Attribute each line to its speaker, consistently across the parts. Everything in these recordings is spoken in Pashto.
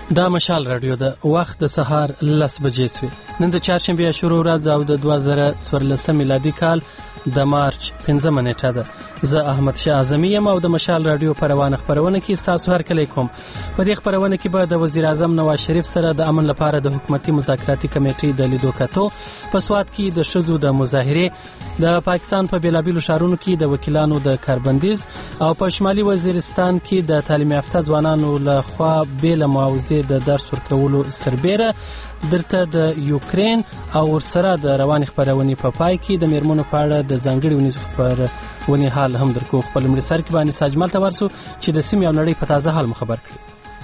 Speaker 1: دا مشال رادیو د وخت د سهار 10 بجې سوی. نن د چهارشنبه شروع ورځ او د 2014 میلادي کال د مارچ 15 نیټه ده. زه احمد شاه اعظمی یم او د مشال رادیو پروانه خبرونه کې تاسو هر کله کوم. په دې خبرونه کې به د وزیر اعظم نواز شریف سره د امن لپاره د حکومتي مذاکراتي کمیټې د لیدو کتو، په سوات کې د شذو د مظاهره، د پاکستان په بیلابیلو شهرونو کې د وکیلانو د کاربندیز او په شمالي وزیرستان کې د تعلیم یافته ځوانانو له خوا بیل معاوضه د درس ورکولو سربېره درته د یوکرين او ورسره د روان خبرونه په پای کې د میرمنو په اړه د ځانګړي ونیز خبرونه حال هم درکو. خپل مړي سر کې باندې ساجمل ته ورسو چې د سیمې او نړۍ په تازه حال خبر کړي.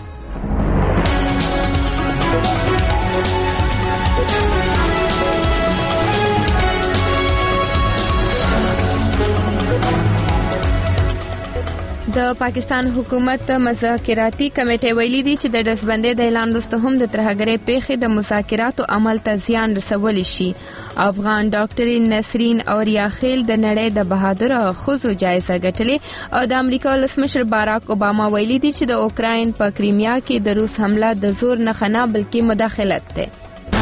Speaker 2: د پاکستان حکومت مذاکراتي کمیټه ویلي دي چې د دسبندۍ د اعلان وروسته هم د ترهګرۍ پیښې د مذاکراتو عمل ته زیان رسولی شي. افغان ډاکټر نسرین اوریاخیل د نړۍ د بهادر ښځو جایزه ګټلې او د امریکا ولسمشر باراک اوباما ویلي دي چې د اوکراین په کریمیا کې د روس حمله د زور نه نه بلکې مداخلت ده.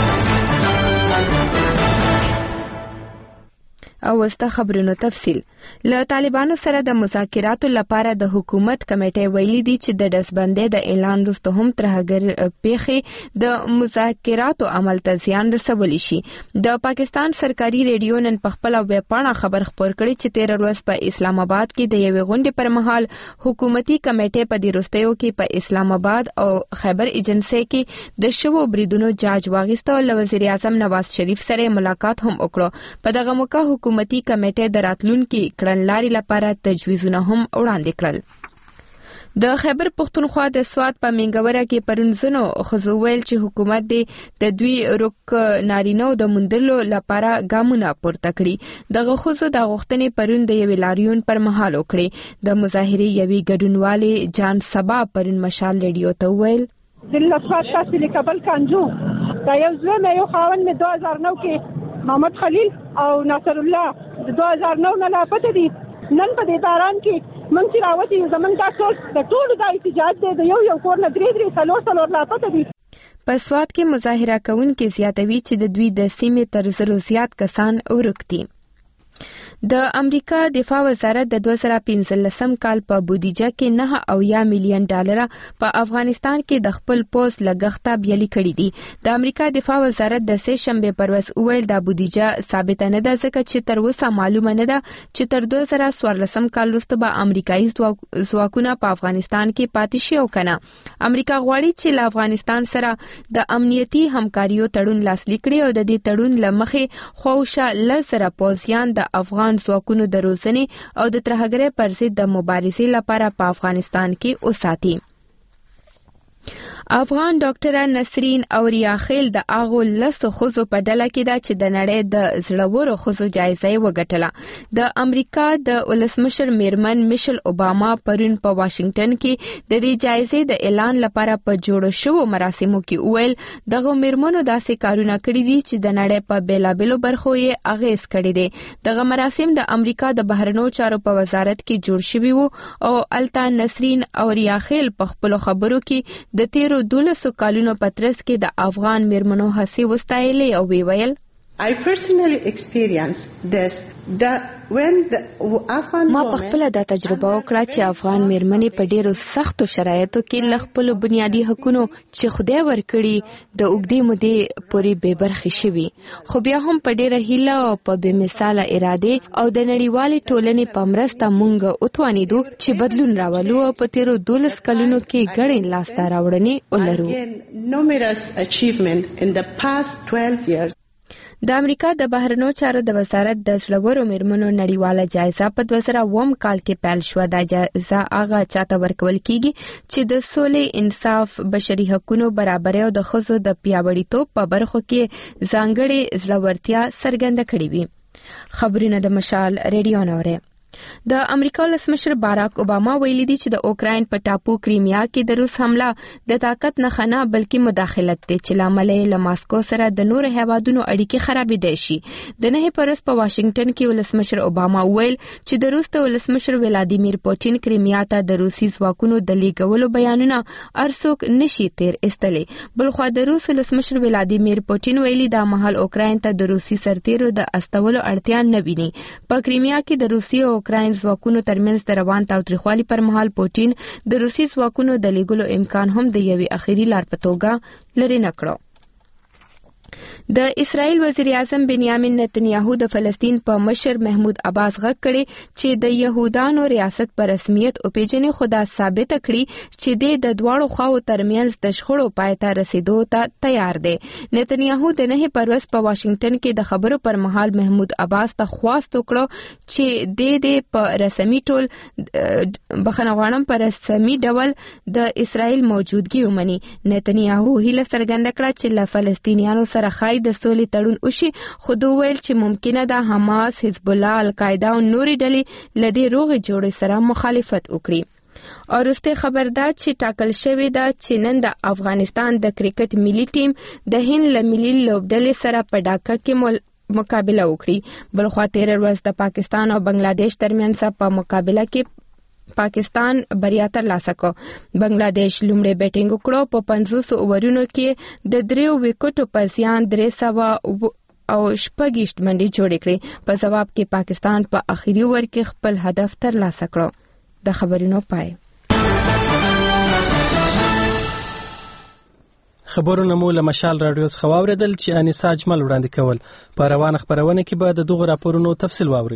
Speaker 2: او وسته خبرونو تفصیل. له طالبانو سره د مذاکراتو لپاره د حکومت کمیټه ویلي دي چې د دسبندۍ د اعلان وروسته هم ترهګر پیښې د مذاکراتو عمل ته زیان رسولی شي. د پاکستان سرکاري ریډیو نن په خپل ویب پاڼه خبر خپور کړی چې 13 ورځ په اسلام آباد کې د یوې غونډې پر مهال حکومتي کمیټه په دې وروستیو کې په اسلام آباد او خیبر ایجنسی کې د شوو بریدونو جاج واغیسته او وزیر اعظم نواز شریف سره ملاقات هم وکړو. په دغه موقع حکومتي کمیټه د راتلونکي کړنلاري لپاره تجویزونه هم وړاندې کړل. د خیبر پختونخوا د سوات په منګوره کې پرونځنو خزو ویل چې حکومت د دوی رک نارینو د مندلو لپاره ګامونه پورته کړي. دغه خزو د غوښتنې پرون د یوې لاریون پر مهال وکړي. د مظاهرې یوې ګډونوالې جان سبا پرون مشال ریډیو ته ویل
Speaker 3: د لسوات تاسو لیکبل کانجو دا یو ځل یو خاون می 2009 کې محمد خلیل او ناصر الله د 2009 نه لا پته دي. نن په دې دوران کې من چې راوتی زمون تاسو د ټولو د احتجاج د یو کور نه درې څلور لا پته دي.
Speaker 2: په سوات کې مظاهره کوونکي زیاتوي چې د دوی د سیمې تر زرو زیات کسان ورکتي. د امریکا دفاع وزارت د 2015 کال په بودیجه کې 9 میلیون ډالر په افغانستان کې د خپل پوز لګښت بیالي کړی دي. د امریکا دفاع وزارت د سه شنبه پر ورځ ویل د بودیجه ثابت نه ده ځکه چې تر اوسه معلومه نه ده چې تر 2014 کال وروسته به امریکایي ځواکونه په افغانستان کې پاتې شي او کنه. امریکا غواړي چې له افغانستان سره د امنیتي همکاریو تړون لاسلیک کړي او د دې تړون لمخې خوښه لزر پوزیان د افغان ځواکونو د روزنې او د ترهګرۍ پر ضد د مبارزې لپاره په افغانستان کې وساتي. افغان ډاکټر نسرین اوریاخیل د اغو لسو خزو په ډله کې ده چې د نړۍ د زړورو خزو جایزه وګټله. د امریکا د ولسمشر میرمن میشل اوباما پرون په واشنگټن کې د دې جایزې د اعلان لپاره په جوړ شوو مراسمو کې ویل دغه میرمنو داسې کارونه کړي دي چې د نړۍ په بیلابیلو برخو یې اغیز کړی دی. دغه مراسم د امریکا د بهرنیو چارو په وزارت کې جوړ شوي وو او التا نسرین اوریاخیل په خپل خبرو کې د 12 کالونو پترس کې د افغان میرمنو هڅې وستایلې او ویل
Speaker 4: I personally experienced this
Speaker 2: ما په خپل د تجربه وکړه چې افغان میرمنې په ډیرو سختو شرایطو کې ل خپل بنیادی حقوقو چې خدای ورکړي د اوږدې مودې پورې به برخې شوي، خو بیا هم په ډیره هیله او په بې مثاله اراده او د نړیوالې ټولنې په مرسته مونږ وتوانیدو چې بدلون راولو او په تیرو 12 کلونو کې ګڼې لاسته راوړنې ولرو.
Speaker 4: numerous achievement in the past 12 years.
Speaker 2: د امریکا د بهرنیو چارو د وزارت د زړورو میرمنو نړیواله جایزه په 2009 کال کې پیل شو. دا جایزه هغه چاته ورکول کیږي چې د سولې، انصاف، بشري حقوقو، برابرۍ او د ښځو د پیاوړتوب په برخو کې ځانګړې زړورتیا څرګنده کړې وي. خبرونه د مشال ریډیو نوره. د امریکا ولسمشر باراک اوباما ویلي دی چې د اوکراین په ټاپو کریمیا کې د روس حمله د طاقت نه خنه بلکې مداخلت دی چې لامل یې له ماسکو سره د نورو هیوادونو اړیکې خرابېدای شي. د نه پرس په واشنگټن کې ولسمشر اوباما ویل چې د روس د ولسمشر ولادیمیر پوتین کریمیا ته د روسي ځواکونو د لیږلو بیانونه ارڅوک نشي تیر ایستلی. بلخوا د روس ولسمشر ولادیمیر پوتین ویلي دا مهال اوکراین ته د روسي سرتیرو د استولو اړتیا نه ویني. په کریمیا کې د روسي اوکراین ځواکونو ترمنځ د روان تاوتریخوالي پر مهال پوتین د روسي ځواکونو د لیږلو امکان هم د یوې اخیری لار په توګه لري نه کړو. د اسرائیل وزیر اعظم بنیامین نتنیاهو د فلسطین په مشر محمود عباس غږ کړي چې د يهودانو ریاست په رسمیت او پیژنې خدا ثابت کړي چې د دواړو خواو ترمنځ د شخړو پای ته رسیدو ته تیار دی. نتنیاهو د نه پروس په واشنگټن کې د خبرو پر مهال محمود عباس ته خواست وکړو چې د په رسمي ټول بخنوانم پر رسمي ډول د اسرائیل موجودګي ومني. نتنیاهو هیله څرګنده کړه چې له فلسطینیانو سره د سولې تړون وشي، خو دوی ویل چې ممکنه ده حماس، حزب الله، القاعده او نورې ډلې له دې روغې جوړې سره مخالفت وکړي. او وروسته خبردار چې ټاکل شوی ده چې نن د افغانستان د کرکټ ملي ټیم د هند له ملي لوبډلې سره په ډاکا کې مقابله وکړي. بلخوا تیر ورځ د پاکستان او بنگلاديش ترمنځ په مقابله کې پاکستان بریا ترلاسه کړ. بنگلاديش لومړی بیټینګ وکړو، په 500 اوورونو کې د 3 وکټو په زیان 300 او 6 منډې جوړې کړې. په جواب کې پاکستان په اخیری اوور کې خپل هدف ترلاسه کړ. د خبرونو پای.
Speaker 1: خبرونه مو له مشال رادیو څخه واوریدل چې انیسا اجمل وړاندې کول. په روانه خبرونه کې به د دغو راپورونو تفصیل واورئ.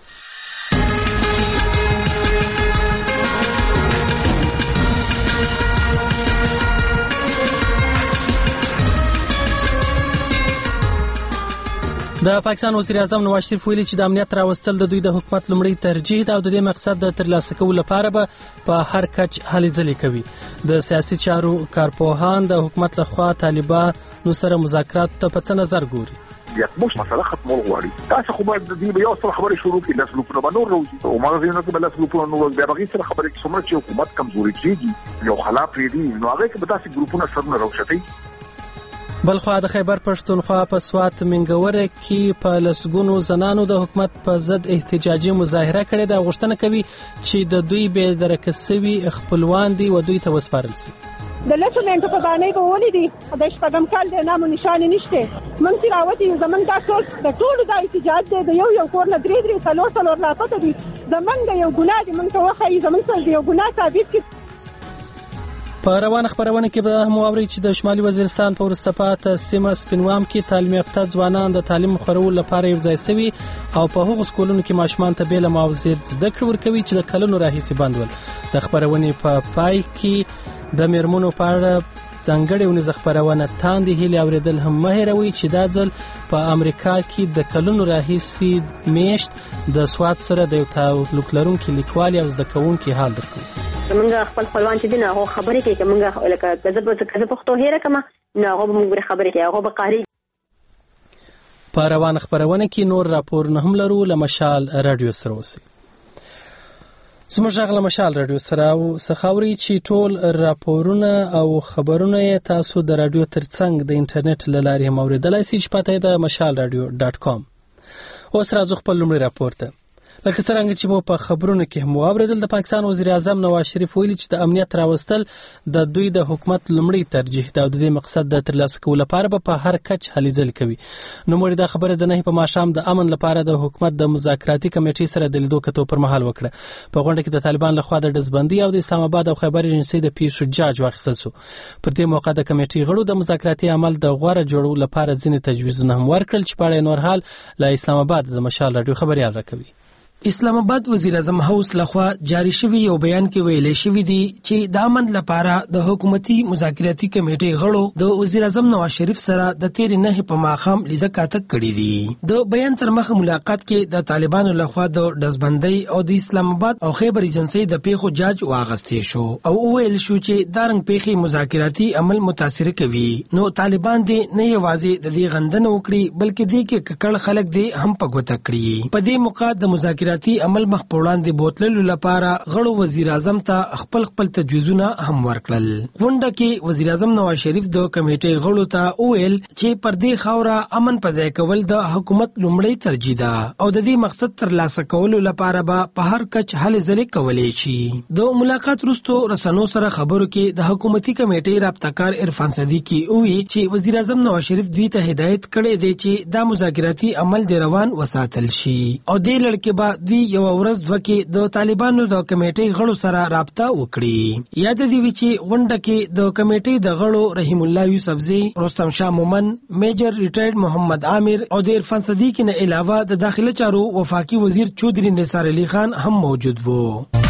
Speaker 1: د پاکستان وزیر اعظم نواز شریف ویلي چې د امنیت راوستل د دوی د حکومت لومړی ترجیح ده او د دې مقصد د ترلاسه کولو لپاره به په هر کچ هلې ځلې کوي. د سیاسي چارو کارپوهان د حکومت لخوا طالبانو سره مذاکرات ته په څه نظر ګوري.
Speaker 5: موږ مسله ختمول غواړي. تاسو خو باید د دې یو څه خبرې شروع کړئ، لاس لوپونه باندې وروځي او مغزینو کې بل لاس لوپونه نور بیا بغیر سره خبرې کې څومره چې حکومت کمزوري کیږي یو خلاف لري نو هغه کې به تاسو ګروپونه سره راوښتي.
Speaker 1: بلخوا د خیبر پښتونخوا په سوات منګوره کې په لسګونو زنانو د حکومت په ضد احتجاجي مظاهره کړې ده. غوښتنه کوي چې د دوی بې درکه سوي خپلوان دي و دوی ته وسپارل شي.
Speaker 3: د لسو منټو په باندې به ولیدي د شپږم کال د نامو نشان نشته. موږ چې راوتی زمونږ دا ټول د احتجاج د یو کور نه درې څلور لا پته دي. زمونږ یو ګناه دی، موږ ته وخی زمونږ سره یو ګناه ثابت کړي.
Speaker 1: په روانه خبرونه کې به هم واورئ چې د شمالي وزیرستان په وروسته پاته سیمه سپینوام کې تعلیم یافته ځوانان د تعلیم خورولو لپاره یو ځای شوي او په هغو سکولونو کې ماشومان ته بېله معاوضې زده کړې ورکوي چې د کلونو راهیسې بند ول. د خپرونې په پای کې د میرمنو په اړه ځانګړې ونیزه خپرونه تاندې هیلې اورېدل هم مه هېروئ چې دا ځل په امریکا کې د کلونو راهیسې میشت د سوات سره د یو تعلق لرونکي لیکوالې او زده کوونکي حال درکوي.
Speaker 6: موږ خپل خپلوان چې دي نه هغه خبرې کوي، موږ لکه کزه پښتو هېره کما نه هغه موږ خبرې کوي، هغه به قاری.
Speaker 1: په روانه خبرونه کې نور راپورونه هم لرو. له مشال رادیو سره اوسئ. زموږ غږ له مشال رادیو سره او سخاوري چې ټول راپورونه او خبرونه تاسو د رادیو ترڅنګ د انټرنیټ له لارې هم اوریدلای شئ چې پته د mashalradio.com. اوس راځو خپل لومړی راپور ته. لکه څنګه چې مو په خبرونو کې هم واوریدل، د پاکستان وزیر اعظم نواز شریف ویلي چې د امنیت راوستل د دوی د حکومت لومړی ترجیح ده او د دې مقصد د ترلاسه کولو لپاره به په هر کچ هلې ځلې کوي. نو موږ دا خبره د نه په ماښام د امن لپاره د حکومت د مذاکراتي کمیټې سره د لیدو کتو پر مهال وکړه. په غونډه کې د طالبان لخوا د ډزبندي او د اسلام آباد او خیبر ایجنسۍ د پیښو جاج واخیستل شو. پر دې موقع د کمیټې غړو د مذاکراتي عمل د غوړه جوړولو لپاره ځینې تجویزونه هم ورکړل چې په اړه نور حال له اسلام آباد د مشال رادیو خبريال راکوي.
Speaker 7: اسلام آباد وزیر اعظم هاوس لخوا جاری شوی یو بیان کې ویل شوی دی چې د امن لپاره د حکومتي مذاکراتي کمیټې غړو د وزیر اعظم نواز شریف سره د 13 په ماښام لیدل کاته کړی دي. د بیان تر مخه ملاقات کې د طالبانو لخوا د ډزبندۍ او د اسلام آباد او خیبر ایجنسۍ د پیښو جاج واغستې شو او ویل شو چې دارنګ پیښې مذاکراتي عمل متاثر کوي. نو طالبان دې نه یوازې د دې غندنه وکړي بلکې دې کې ککړ خلک دې هم په ګوته کړی. په دې موقع د مذاکراتي مذاکراتي عمل مخ په وړاندې بوتللو لپاره غړو وزیر اعظم ته خپل تجویزونه هم ورکړل. غونډه کې وزیر اعظم نواز شریف د کمیټې غړو ته وویل چې پر دې خاوره امن په ځای کول د حکومت لومړی ترجیح ده او د دې مقصد ترلاسه کولو لپاره به په هر کچ هلې ځلې کولی شي. د ملاقات وروسته رسنیو سره خبرو کې د حکومتي کمیټې رابطه‌کار عرفان صدیقي وویل چې وزیر اعظم نواز شریف دوی ته هدایت کړی دی چې دا مذاکراتي عمل د روان وساتل شي او دې لړ کې به دوی یو ورځ دوه کې د طالبانو د کمیټې غړو سره رابطه وکړي. یاد دی چې غونډه کې د کمیټې د غړو رحیم الله یوسفزی، رستم شاه مومن، میجر ریټایرډ محمد عامر او د عرفان صدیقي نه علاوه د داخله چارو وفاقي وزیر چودري نثار علي خان هم موجود وو.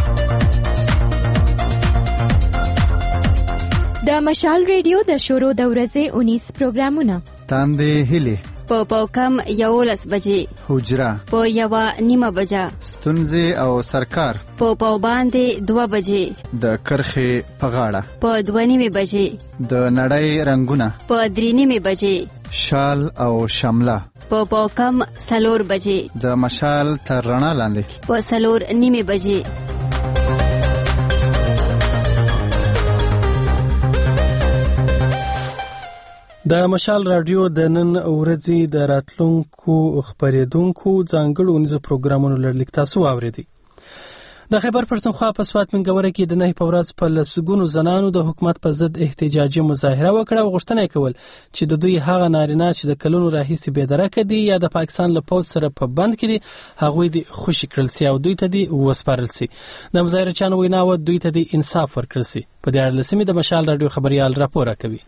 Speaker 8: د مشال ریډیو د شروع د ورځې 19 پروګرامونه
Speaker 9: تاندې هلي
Speaker 10: په پاوکم 11 بجې،
Speaker 9: حجره
Speaker 10: په 1:30 بجه،
Speaker 9: ستونزې او سرکار
Speaker 10: په پاوباندې 2 بجې،
Speaker 9: د کرخې په غاړه
Speaker 10: په 2:30 بجې،
Speaker 9: د نړۍ رنگونه
Speaker 10: په 3:30 بجې،
Speaker 9: شال او شمله
Speaker 10: په پاوکم 4 بجې،
Speaker 9: د مشال تر رڼا لاندې
Speaker 10: په 4:30 بجې.
Speaker 1: د مشال رادیو د نن ورځې د راتلونکو خبرېدونکو ځانګړو ونیزو پروګرامونو لړلیک تاسو واورېدئ. د خیبر پښتونخوا په سوات منګوره کې د 9 په ورځ په لسګونو زنانو د حکومت په ضد احتجاجي مظاهره وکړه او غوښتنه کول چې د دوی هغه نارینه چې د کلونو راهیسې بېدرکه دي یا د پاکستان له پوځ سره په بند کې دي هغوی دې خوشي کړل سي او دوی ته دې وسپارل سي. د مظاهرچیانو ویناوه دوی ته دې انصاف ورکړل سي. په دې اړه لسمې د مشال رادیو خبريال راپور کوي.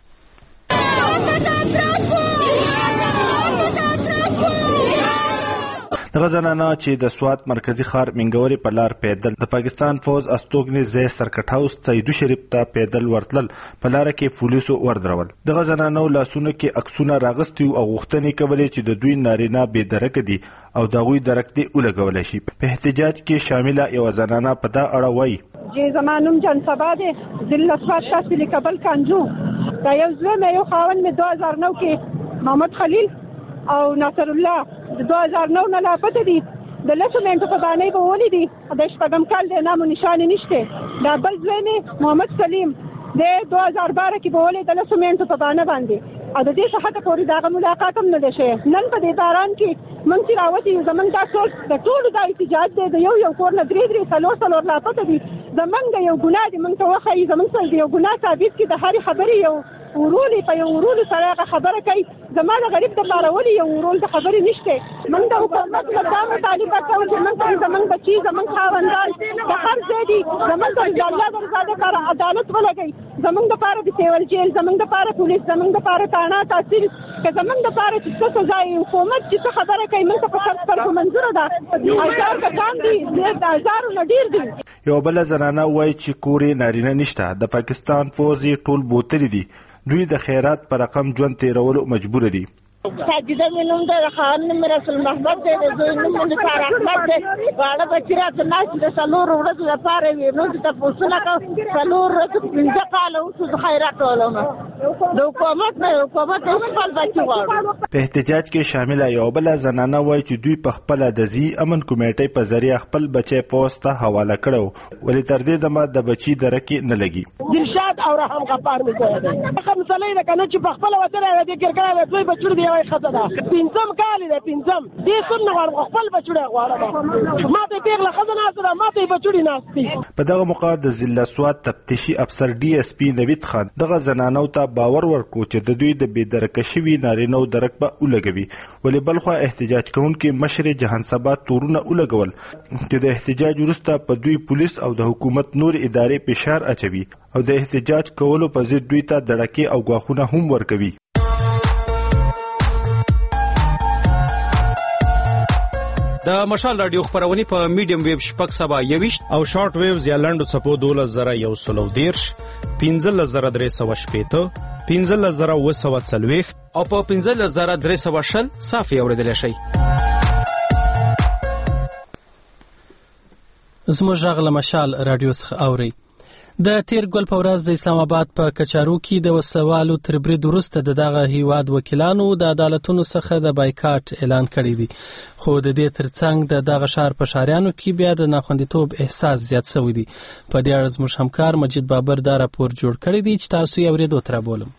Speaker 11: دغه زنانه چې د سوات مرکزی ښار منګوري په لار پیدل د پاکستان فوز استوګنې ځای سرکټ هاوس سیدو شریف ته پیدل ورتلل په لار کې پولیسو وردرول. دغه زنانه لاسونه کې عکسونه راغستي او غوښتنې کولې چې د دوی نارینه بې درکه دي او د هغوی درک دې ولګولی شي. په احتجاج کې شامله یوه زنانه په دا اړه وایي
Speaker 3: چې زما نوم جانسبا دی، ضلع سوات تحصیل کابل کانجو. دا یو زوی مې یو خاوند مې 2009 کې محمد خلیل او ناصر الله د 2009 نه لاپته دي. د لسو منټو په باندې به ولیدي د شپږم کال د نامو نشانې نشته. دا بل ځای مې محمد سلیم د 2012 کې به ولید د لسو منټو په باندې او د دې څخه پورې دا ملاقات هم نه ده شوی. نن په دې باران کې موږ چې راوځي زمونږ دا ټول د احتجاج دی د یو کور نه درې څلور لاپته دي. زمونږ یو ګناه دی، موږ ته وښایي زمونږ سره یو ګناه ثابت کړي. د هرې خبرې یو ورولې په یو ورولو سره هغه خبره کوي. زما د غریب دپاره ولې یو ورول د خبرې نشته. موږ د حکومت نه دا مطالبه کوو چې موږ ته زمونږ بچي زمونږ خاوندان د هر ځای دي زمونږ د الله د رضا دپاره عدالت ولګوي. زمونږ دپاره د سیول جیل، زمونږ دپاره پولیس، زمونږ دپاره تاڼه تحصیل، که زمونږ دپاره چې څه سزا یې حکومت چې څه خبره کوي موږ ته په سر سترګو منظوره ده. 1000 کسان دي، د 1000 نه ډېر دي.
Speaker 11: یو بله زنانه وایي چې کور یې نارینه نشته، د پاکستان پوځ یې ټول بوتلي دي، دوی د خیرات په رقم ژوند تیرولو مجبور دي.
Speaker 12: ساجده مې نوم دی، د خاوند نوم رسول محمد دی، د زوی نوم مې طاهر احمد دی. واړه بچي راته ناست د 4 ورځو لپاره وي. نو چې تپوسونه کوم 4 ورځې 15 کاله اوسو د خیرات ولوم د حکومت نه حکومت خپل بچي غواړو.
Speaker 11: په احتجاج کې شامله یو بله زنانه وایي چې دوی په خپله د ځي امن کمیټۍ په ذریعه خپل بچی پوځ ته حواله کړی، ولې تر دې دمه د بچي درکې نه لګي.
Speaker 12: دلشاد او رحم غفار مې زوی دی. هغه مسله ده که نه چې په خپله وطن یې ذکر کړی دی، دوی بچوړي دی یوه ښځه ده 15 کال دی 15 دې څوم نه غواړم، خپل بچوړی غواړم. ما ته یې پېغله ښځه ناسته ده، ما ته یې بچوړي ناست دي.
Speaker 11: په دغه موقع د ضلع سوات تفتیشي افسر DSP نوید خان دغه زنانو ته باور ورکړو چې د دوی د بې درکه شوي نارینهو درک به ولګوي، ولې بلخوا احتجاج کوونکي مشر جهانسبا تورونه ولګول چې د احتجاج وروسته په دوی پولیس او د حکومت نور ادارې فشار اچوي او د احتجاج کولو په ضد دوی ته دړکې او ګواښونه هم ورکوي.
Speaker 13: د مشال رادیو خبرونه په میډیم ویب شپږ سبا 21
Speaker 14: او شارټ ویوز یا لنډو څپو 12130 15380 15240
Speaker 13: او په 15320 صافي اوریدل شي.
Speaker 1: زموږ غږ له مشال رادیو څخه اوري. د تیر ګل په ورځ د اسلام آباد په کچارو کې د وسوالو تر برید وروسته دغه هیواد وکیلانو د عدالتونو څخه د بایکاټ اعلان کړی دی، خو د دې ترڅنګ دغه ښار په ښاریانو کې بیا د ناخوندیتوب احساس زیات شوی دی. په دې اړه زموږ همکار مجید بابر دا راپور جوړ کړی دی چې تاسو یې اورېدو ته رابولم.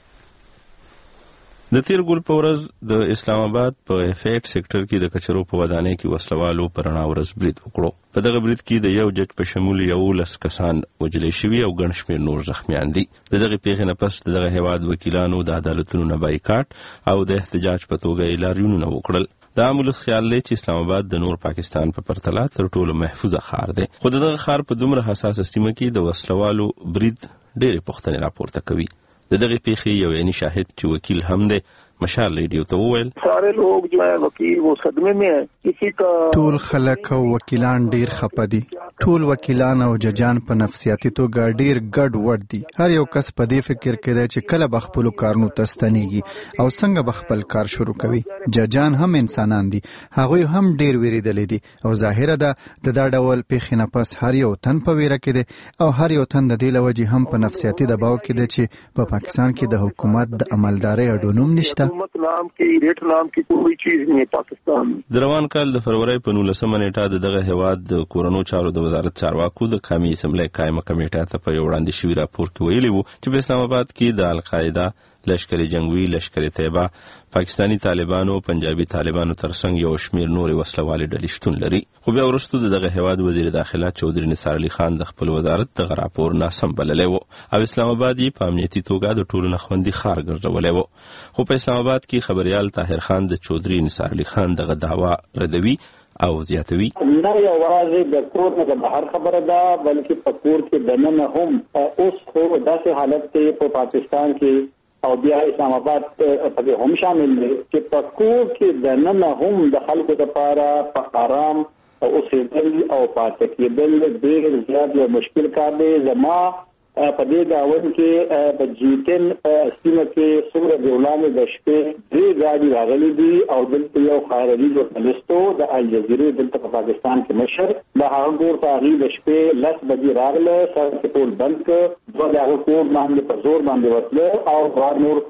Speaker 15: د تیر ګل په ورځ د اسلام آباد په افیکټ سیکټر کې د کچرو په ودانۍ کې وسلوالو پر رڼا ورځ برید وکړو. په دغه برید کې د یو جج په شمول 11 کسان وژل شوي او ګڼ شمېر نور زخمیان دي. د دغه پیښې نه پس دغه هیواد وکیلانو د عدالتونو نه بایکاټ او د احتجاج په توګه یې لاریونونه وکړل. دا ملت خیال دی چې اسلام آباد د نور پاکستان په پرتله تر ټولو محفوظه ښار دی، خو دغه ښار په دومره حساسه سیمه کې د وسلوالو برید ډېرې پوښتنې راپورته کوي. د دغه پیښې یو عیني شاهد چې وکیل هم دی مشال ریډیو ته وویل
Speaker 5: سارے لوگ جو ہے وکیل وہ صدمے میں ہیں، کسی کا
Speaker 9: ټول خلک او وکیلان ډیر خپه دي. ټول وکیلان او ججان په نفسیاتي توګه ډیر ګډ وډ دي. هر یو کس په دې فکر کې دی چې کله به خپل کارونو ته ستنېږي او څنګه به خپل کار شروع کوي. ججان هم انسانان دي، هغوی هم ډیر ویریدلې دي او ظاهره ده د دا ډول پیښې نه پس هر یو تن په ویره کې دی او هر یو تن د دې له وجې هم په نفسیاتي دباو کې دی چې په پاکستان کې د حکومت د عملدارۍ اډونوم نشته.
Speaker 5: نام کې ریټ نام کې کوئی چیز نه پاکستان.
Speaker 15: د روان کال د فروری په 19 نیټه دغه هیواد د کورونو چارو د وزارت چارواکو د قومي اسمبلی قائمه کمیټه ته په یو وړاندې شوي راپور کې ویلي وو چې په اسلام آباد کې د القاعده، لشکر جنگوي، لشکر طیبه، پاکستانی طالبانو، پنجابي طالبانو ترڅنګ یو شمیر نورې وسلوالې ډلې شتون لري. خو بیا وروسته دغه هیواد وزیر داخله چودري نثار علي خان د خپل وزارت دغه راپور ناسم بللی و او اسلام آباد یې په امنیتي توګه د ټولو نه خوندي ښار ګرځولی و. خو په اسلام آباد کې خبریال طاهر خان د چودري نثار علي خان دغه دعوا ردوي او زیاتوي.
Speaker 16: نه یوازې د کور نه د بهر خبره ده بلکې په کور کې دننه هم اوس خو داسې حالت دی په پاکستان کې او بیا اسلام آباد په هم شامل دی چې په کور کې دننه هم د خلکو لپاره په آرام او اوسېدل او پاتې کېدل ډېر زیات یو مشکل کار دی. زما په دې داون کې په جیتن سیمه کې څومره د وړاندې د شپې 3 ګاډي راغلي دي او دلته یو خارجي ژورنالیستو د الجزیرې دلته په پاکستان کې مشر د هغه کور ته هغې د شپې 10 بجې راغله، سړک یې ټول بند کړ، دوه د هغه کور باندې په زور باندې وتله او بهر نور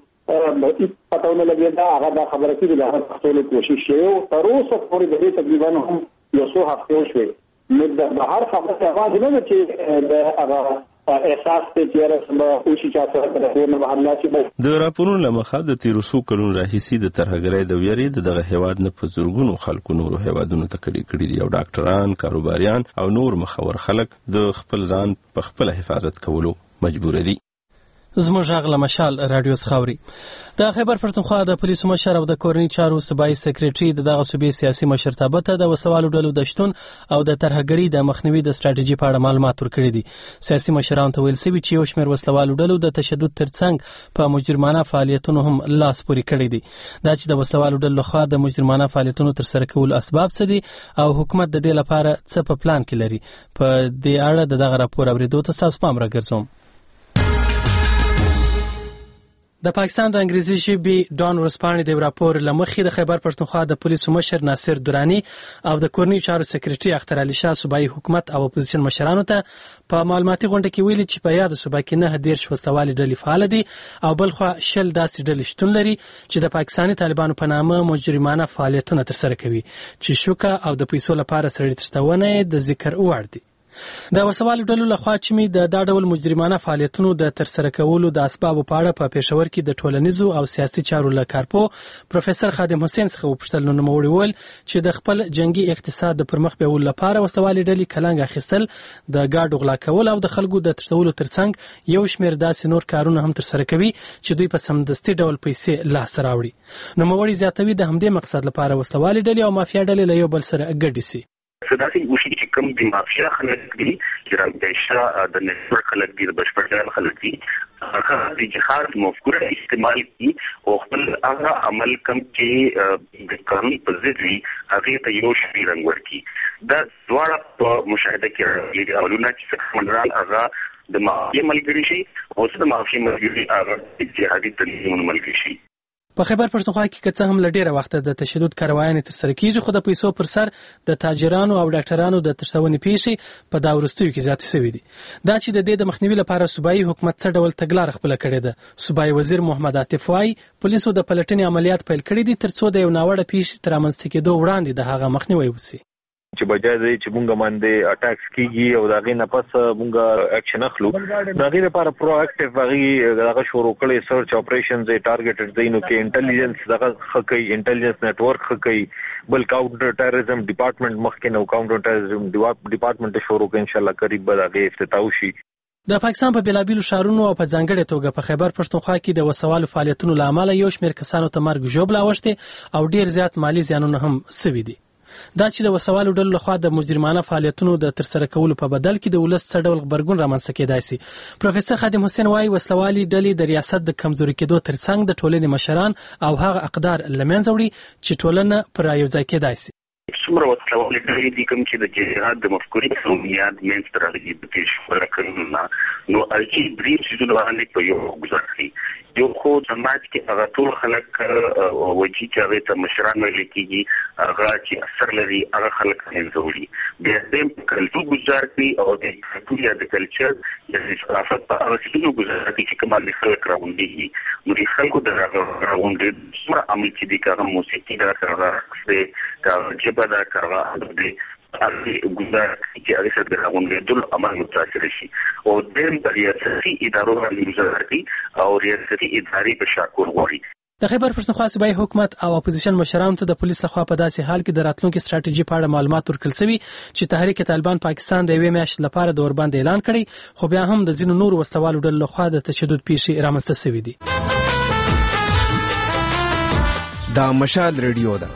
Speaker 16: پته ونه لګېده. هغه دا خبره کړې د هغه پښتلو کوشش شوی تر اوسه پورې د دې تقریبا هم یو څو هفتې وشوې. نو د بهر خبره هغه نه ده چې د هغه احساس ته چیرې سم او شي چې تاسو ته نه بهرلا شي.
Speaker 15: د راپورونو لمخه د تیرو څو کلونو راهیسې د ترهګرۍ د ویرې دغه هیواد نه په زورګونو خلکو نورو هیوادونو ته کړي دي او ډاکټران، کاروباریان او نور مخور خلک د خپل ځان په خپل حفاظت کولو مجبور دي.
Speaker 1: زموږ غږ له مشال رادیو څخه اوري. د خیبر پښتونخوا د پولیسو مشر او د کورنۍ چارو صوبایي سکریټري دغه صوبې سیاسي مشرتابه ته د وسوالو ډلو د شتون او د ترهګرۍ د مخنیوي د ستراتیژي په اړه معلومات ورکړي دي. سیاسي مشرانو ته ویل شوي چې یو شمېر وسلوالو ډلو د تشدد ترڅنګ په مجرمانه فعالیتونو هم لاس پورې کړی دي. دا چې د وسلوالو ډلو لخوا د مجرمانه فعالیتونو ترسره کولو اسباب څه دي او حکومت د دې لپاره څه په پلان کې لري، په دې اړه دغه راپور اورېدو ته تاسو پام راګرځوم. د پاکستان د انګریزي ژبې ډان ورسپانې د راپور لمخې د خیبر پښتونخوا د پولیسو مشر ناصر درانی او د کورنۍ چارو سکریټري اختر علي شاه صوبایي حکومت او اپوزیشن مشرانو ته په معلوماتي غونډه کې ویلي چې په یاد صوبه کې 9 وسلوالې ډلې فعال دي او بلخوا 10 داسې ډلې شتون لري چې د پاکستاني طالبانو په نامه مجرمانه فعالیتونه ترسره کوي چې شوکه او د پیسو لپاره سړي تښتونه د ذکر وړ دي. د وسوالو ډلو لخوا چې می د دا ډول مجرمانه فعالیتونو د ترسره کولو د اسبابو په اړه په پېښور کې د ټولنیزو او سیاسي چارو لکارپو پروفیسور خادم حسین څخه وپوښتل نو نوموړي وویل چې د خپل جنگي اقتصاد د پرمخ بیولو لپاره وسوالې ډلې کلنګ اخیستل، د ګاډو غلا کول او د خلکو د تښتولو ترڅنګ یو شمېر داسې نور کارونه هم ترسره کوي چې دوی په سمدستي ډول پیسې لاسته راوړي. نوموړي زیاتوي د همدې مقصد لپاره وسوالې ډلې او مافیا ډلې له یو بل سره ګډې سي.
Speaker 17: صداسي وشي چې کوم د مافیا خلک دي چې راځي د نېټورک خلک دي د بشپړ خلک دي هغه د جهاد مفکوره استعمال کی او خپل هغه عمل کم چې د قانون په ضد وي هغه ته یو شی رنګ ورکي. دا دواړه په مشاهده کې راغلي اولونه چې څنګه هغه د مافیا ملګری شي او د مافیا ملګری هغه د جهادي تنظیمونو ملګری شي.
Speaker 1: په خیبر پښتونخوا کې که څه هم له ډېره وخته د تشدد کاروایانې ترسره کیږي، خو د پیسو پر سر د تاجرانو او ډاکټرانو د ترسونې پیښې په دا وروستیو کې زیاتې شوې دي. دا چې د دې د مخنیوي لپاره صوبایي حکومت څه ډول تګلاره خپله کړې ده. صوبایي وزیر محمد عاطف وايي پولیسو د پلټنې عملیات پیل کړي دي ترڅو د یو ناوړه پیښې تر رامنځته کېدو وړاندې د هغه مخنیوی وشي.
Speaker 18: چې بجای دی چې مونږ باندې اٹیکس کیږي او دا غي نه پس مونږ اکشن اخلو. دا غي لپاره پرو اکټیو هغه شروع کړي سرچ اپریشنز ټارګټډ دی نو کې انټيليجنس دغه خکې انټيليجنس نتورک خکې بل کاونټر ټیرریزم ډپارټمنټ مخکې نو کاونټر ټیرریزم ډپارټمنټ شروع کړي ان شاء الله قریب به دا افتتاح شي.
Speaker 1: د پاکستان په بیلابیلو شهرونو او په ځانګړې توګه په خیبر پښتونخوا کې د وسوالو فعالیتونو له امله یو شمېر کسانو ته مرګ ژوبله اوښتې او ډیر زیات مالی زیانونه هم سوي دي. دا چې د وسوالو ډلو لخوا د مجرمانه فعالیتونو د ترسره کولو په بدل کې د ولس څه ډول غبرګون رامنځته کېدای شي. پروفیسور خادم حسین وايي وسلوالي ډلې د ریاست د کمزوري کېدو ترڅنګ د ټولنې مشران او هغه اقدار له منځه وړي چې ټولنه پر یوځای کېدای شي.
Speaker 17: څومره وسلوالي ډلې دي کوم چې د جهاد د مفکورې بنیاد منځ ته راغلي د پیښو راکړنه نو اړتي درې څیزونه باندې په یو گزاري. یو خو سماج کې هغه ټول خلک وجي چې هغه ته مشران ویل کېږي هغه چې اثر لري هغه خلک انځوري بیا دې کلتور گزار کوي او د کلتور د کلچر د ثقافت په اړه څه گزار کوي چې کومه خلک راوندي نو د خلکو د راوندي څومره عمل چې د کار موسیقي دا کار دا جبه دا کار د هغه گزار چې هغه سره راغونډې ټول عمل متاثر شي او د ریاستي ادارو باندې گزار کوي او ریاستي ادارې په شاکور غوري.
Speaker 1: د خیبر پښتونخوا صوبایي حکومت او اپوزیشن مشرانو ته د پولیس لخوا په داسې حال کې د راتلونکي ستراتیژي په اړه معلومات ورکړل شوي چې تحریک طالبان پاکستان د یوې میاشتې لپاره د اوربند اعلان کړی، خو بیا هم د ځینو نورو وسلوالو ډلو لخوا د تشدد پیښې رامنځته شوي دي.
Speaker 19: دا مشال ریډیو ده.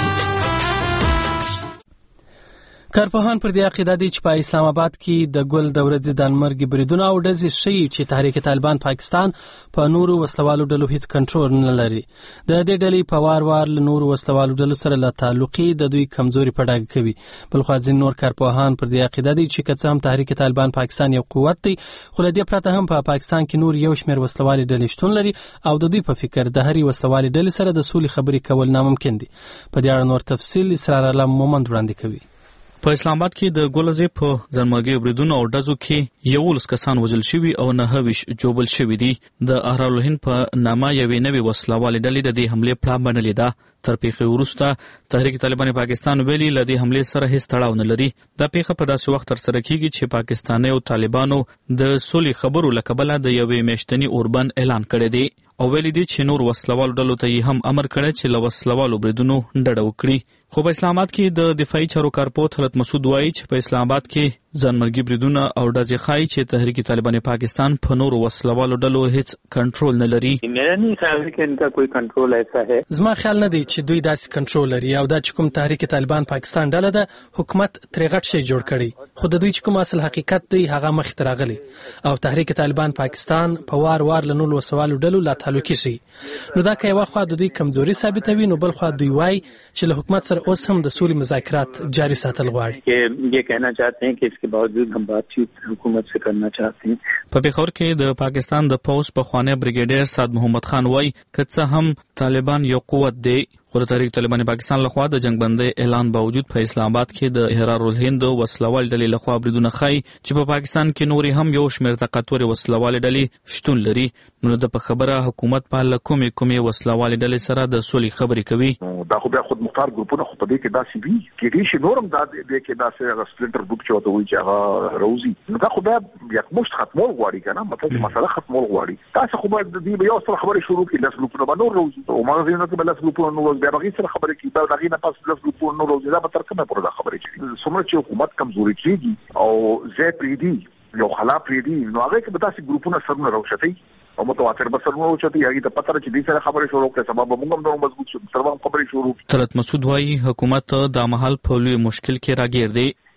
Speaker 1: کارپوهان پر دې عقیده دي چې په اسلام آباد کې د ګل د ورځې د انمرګي بریدونه او ډزې ښیي چې تحریک طالبان پاکستان په نورو وسلوالو ډلو هیڅ کنټرول نه لري. د دې ډلې په وار وار له نورو وسلوالو ډلو سره له تعلقي د دوی کمزوري په ډاګه کوي. بلخوا ځینې نور کارپوهان پر دې عقیده دي چې که څه هم تحریک طالبان پاکستان یو قوت دی، خو له دې پرته هم په پاکستان کې نور یو شمېر وسلوالې ډلې شتون لري او د دوی په فکر د هرې وسلوالې ډلې سره د سولې خبرې کول ناممکن دي. په دې اړه نور تفصیل اسرار علم مومند وړاندې کوي.
Speaker 20: په اسلام آباد کې د ګولزې په ځانمرګي بریدونو او ډزو کې 11 کسان وژل شوي او 9 جوبل شوي دي. د اهرالهند په نامه یوې نوې وسلوالې ډلې د دې حملې پلان بنلې ده. تر پیښې وروسته تحریک طالبان پاکستان ویلي له دې حملې سره هیڅ تړاو نه لري. دا پیښه په داسې وخت ترسره کیږي چې پاکستاني او طالبانو د سولې خبرو له کبله د یوې میاشتني اوربند اعلان کړی دی او ویلي دي چې نور وسلوالو ډلو ته یې هم امر کړی چې له وسلوالو بریدونو ډډه وکړي. خو په اسلام آباد کې د دفاعي چارو کارپوه طلعت مسعود وایي چې په اسلام آباد کې ځانمرګي بریدونه او ډزې ښایي چې تحریک طالبان پاکستان په نورو وسلوالو ډلو هیڅ کنټرول نه لري.
Speaker 16: میرا نہیں خیال ہے کہ ان کا کوئی کنټرول ایسا ہے.
Speaker 1: زما خیال نه دی چې دوی داسې کنټرول لري او دا چې کوم تحریک طالبان پاکستان ډله ده حکومت ترې غټ شی جوړ کړي، خو د دوی چې کوم اصل حقیقت دی هغه مخ ته راغلی او تحریک طالبان پاکستان په وار وار له نورو وسوالو ډلو لا تعلقي شي. نو دا که یو خوا د دوی کمزوري ثابتوي نو بل خوا دوی وایي چې له حکومت سره اوس هم د سولې مذاکرات جاری ساتل غواړي.
Speaker 16: یہ کہنا چاہتے ہیں کہ اس کے باوجود ہم بات چیت حکومت سے کرنا چاہتے ہیں.
Speaker 20: په پیښور کې د پاکستان د پولیس پخوانی بریګیډیر سعد محمد خان وایي که څه هم طالبان یو قوت دی، خو د تحریک طالبان پاکستان لخوا د جنگ بندۍ اعلان باوجود په اسلام آباد کې د احرارالهند وسلوال ډلې لخوا بریدونه ښایي چې په پاکستان کې نورې هم یو شمېر طاقتورې وسلوالې ډلې شتون لري. نو د په خبره حکومت په له کومې وسلوالې ډلې سره د سولې خبرې کوي.
Speaker 5: دا خو بیا خود مختار ګروپونه خو په دې کې داسې وي کېږي چې نورم دا دې کې داسې هغه سپلنټر ګروپ چې وته وي چې هغه روزي نو دا خو بیا یکمشت ختمول غواړي که نه، مطلب مسله ختمول غواړي. تاسو خو باید دې به یو سره خبرې شروع کړي، لس ګروپونه به نور روزي او مغزینو کې به لس ګروپونه نور بیا بغیر سره خبرې کوي، بیا دغې نه پس لس ګروپونه نور روزي. دا به تر کومه پورې دا خبرې کوي. څومره چې حکومت کمزوري کېږي او ځای پرېږدي یو خلا پرېږدي نو هغې کې به داسې ګروپونه سرونه راوچتوي او متواتر به سرونه راوچتوي، هغې ته پته ده چې دې سره خبرې شروع کړې سبا به موږ هم نور مضبوط شو، سره به هم خبرې شروع کړي.
Speaker 20: طلعت مسعود وایي حکومت دا مهال په لوی مشکل کې راګیر دی.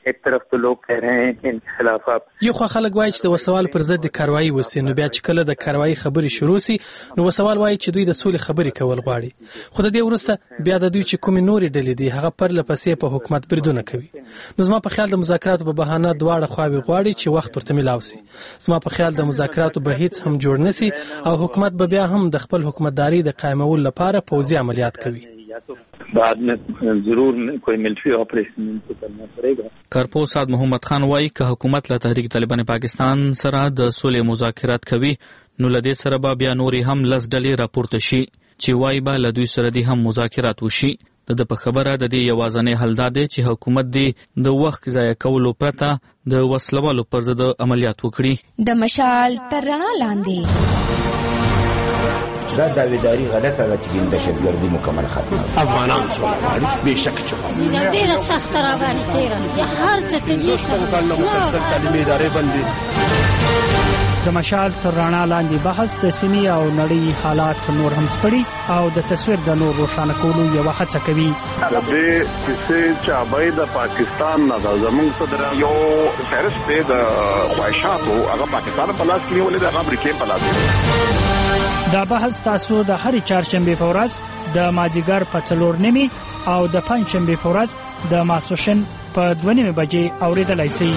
Speaker 21: एक तरफ तो लोग कह रहे हैं कि इनखिलाफत
Speaker 1: یو خو خلک وایي چې د وسوال پر ضد کاروایی وسی نو بیا چې کله د کاروایی خبري شروع سي نو وسوال وایي چې دوی د سولې خبري کول غواړي خو د دې ورسته بیا د دوی چې کومې نورې ډلې دي هغه پر لپسې په حکومت بریدونه کوي نو زما په خیال د مذاکراتو په بهانه دواړه خواوې غواړي چې وخت ورته ملاو سي زما په خیال د مذاکراتو به هیڅ هم جوړ نسی او حکومت به بیا هم د خپل حکومتداري د قائمولو لپاره پوځي عملیات کوي
Speaker 21: بعد में जरूर कोई मिलिट्री ऑपरेशन करना पड़ेगा
Speaker 20: کارپو سعد محمد خان وایي که حکومت له تحریک طالبان پاکستان سره د سولې مذاکرات کوي نو له دې سره به بیا نوري هم لس ډلې راپورته شي چې وایي به له دوی سره دي هم مذاکرات وشي د په خبره د دې یوازنې حل دا دی چې حکومت دی د وخت ضایع کولو پرته د وسلوالو پر ضد عملیات وکړي
Speaker 8: د مشال تر رڼا لاندې
Speaker 22: دا داویداری غلطه ده چې د دهشتګردي مکمل ختمه
Speaker 23: افغانان څوک غواړي بېشکه چې
Speaker 12: ډېره سخته راغلې تېره هر څه کوي
Speaker 23: مسلسل تعلیمي ادارې بندي
Speaker 24: د مشال تر رڼا لاندې بحث د سیمې او نړۍ حالات نور هم سپړي او د تصویر د نور روښانه کولو یو هڅه کوي
Speaker 5: د دې چې چابای د پاکستان نه زمونږ صدر یو فهرست د خواهشاتو هغه پاکستان په لاس کې ولې د امریکا په لاس
Speaker 24: دا بحث تاسو د هرې چهارشنبه په ورځ د مازیګر په 4:30 او د پنځشنبه په ورځ د ماسوشن په 2:30 بجې اوریدلای شئ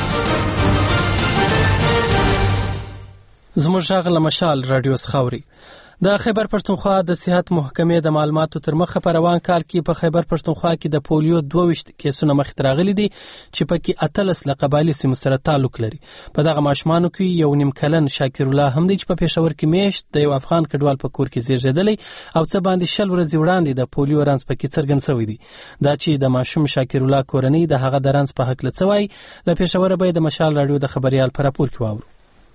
Speaker 1: زموږ غږ له مشال رادیو خاوري د خیبر پښتونخوا د صحت محکمې د معلوماتو تر مخه په روان کال کې په خیبر پښتونخوا کې د پولیو 22 کیسونه مخ ته راغلي دي چې پکې 18 له قبایلی سیمو سره تعلق لري په دغه ماشومانو کې یو نیم کلن شاکر الله هم دی چې په پېښور کې میشت د یو افغان کډوال په کور کې زیږیدلی او څه باندې شل ورځې وړاندې د پولیو رنځ پکې څرګند شوی دی دا چې د ماشوم شاکر الله کورنۍ د هغه د رنځ په حق لڅوي له پېښور به د مشال رادیو د خبريال پر راپور کې واورو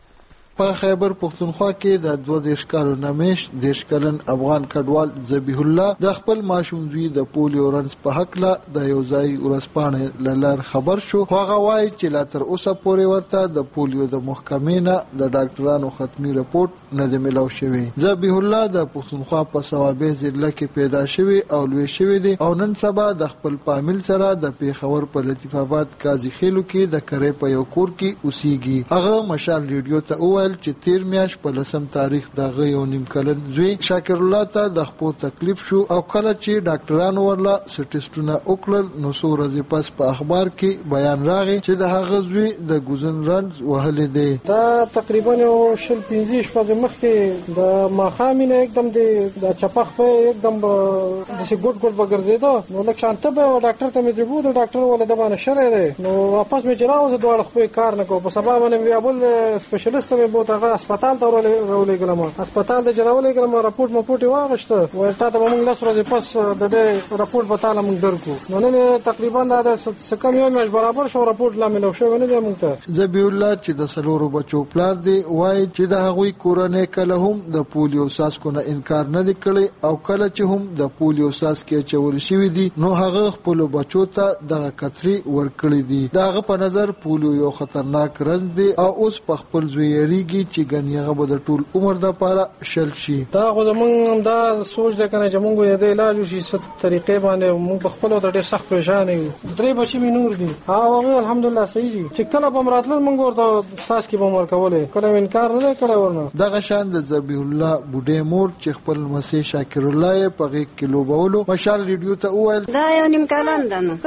Speaker 25: په خیبر پښتونخوا کې د 22 کالو نمیش د شکلن افغان کډوال ذبیح الله د خپل ماشوم زوی د پولیو رنځ په حق له د یو ځای ورسپانه لار خبر شو هغه وایي چې لا تر اوسه پورې ورته د پولیو د محکمې نه د ډاکټرانو ختمي رپورت نه دی ملو شوی ذبیح الله د پښتونخوا په ثوابه ضلع کې پیدا شوی او لوی شوی دی او نن سبا د خپل فامیل سره د پیښور په لطیف آباد قاضي خیلو کې د کرې په یو کور کې اوسېږي هغه مشال ریډیو ته وویل چې 13 میاشت په لسم تاریخ دغه یو نیم کلن زوی شاکر الله ته د خپل تکلیف شو او کله چې ډاکټرانو ورلا سټیسټونه وکړل نو څو ورځې پس په اخبار کې بیان راغی چې د هغه زوی د ګوزن رنځ وهلې دی
Speaker 24: دا تقریبا 15 شپه مخکې د ماخامینه एकदम د چپخ په एकदम د سی ګډ ګډ بغرزیدو نو لکه شانته به ډاکټر ته مې دیبو د ډاکټر ول د باندې شره دی نو واپس مې چلاو زه دوه خپل کار نه کوم په سبا باندې بیا بل سپیشلیست مې بوت هغه هسپتال ته ورولې ګلم هسپتال ته جوړولې ګلم راپورټ مو پټي واغشته ورته ته موږ لاس ورځې پس د دې راپورټ بتاله موږ درکو نو نن تقریبا د سکم یو مېش برابر شو راپورټ لا ملو شو نه دی موږ ته
Speaker 25: ذبیح الله چې د سلورو بچو پلار دی وایي چې د هغوی کورنۍ کله هم د پولیو ساسکو نه انکار نه دی کړی او کله چې هم د پولیو ساس کې چول شوی دی نو هغه خپل بچو ته د کتري ورکړي دي داغه په نظر پولیو یو خطرناک رنځ دی او اوس په خپل زوی یریږي چې ګنیغه به د ټول عمر د پاره شل شي
Speaker 24: دا خو زمونږ دا سوچ ده کنه چې موږ یې د علاج شي ست طریقې باندې موږ په خپل د ډېر سخت پریشان یو درې بچی مې نور دي هغه الحمدلله صحیح دي چې کله به مراتل موږ ورته ساس کې به مر کولې کله انکار نه کړو ورنه
Speaker 25: دغه شان د ذبیح الله بوډې مور چې خپل مسیح شاکر الله په غیږ کې لوبولو مشال ریډیو ته وویل
Speaker 26: دا یو نیم کلن ده نو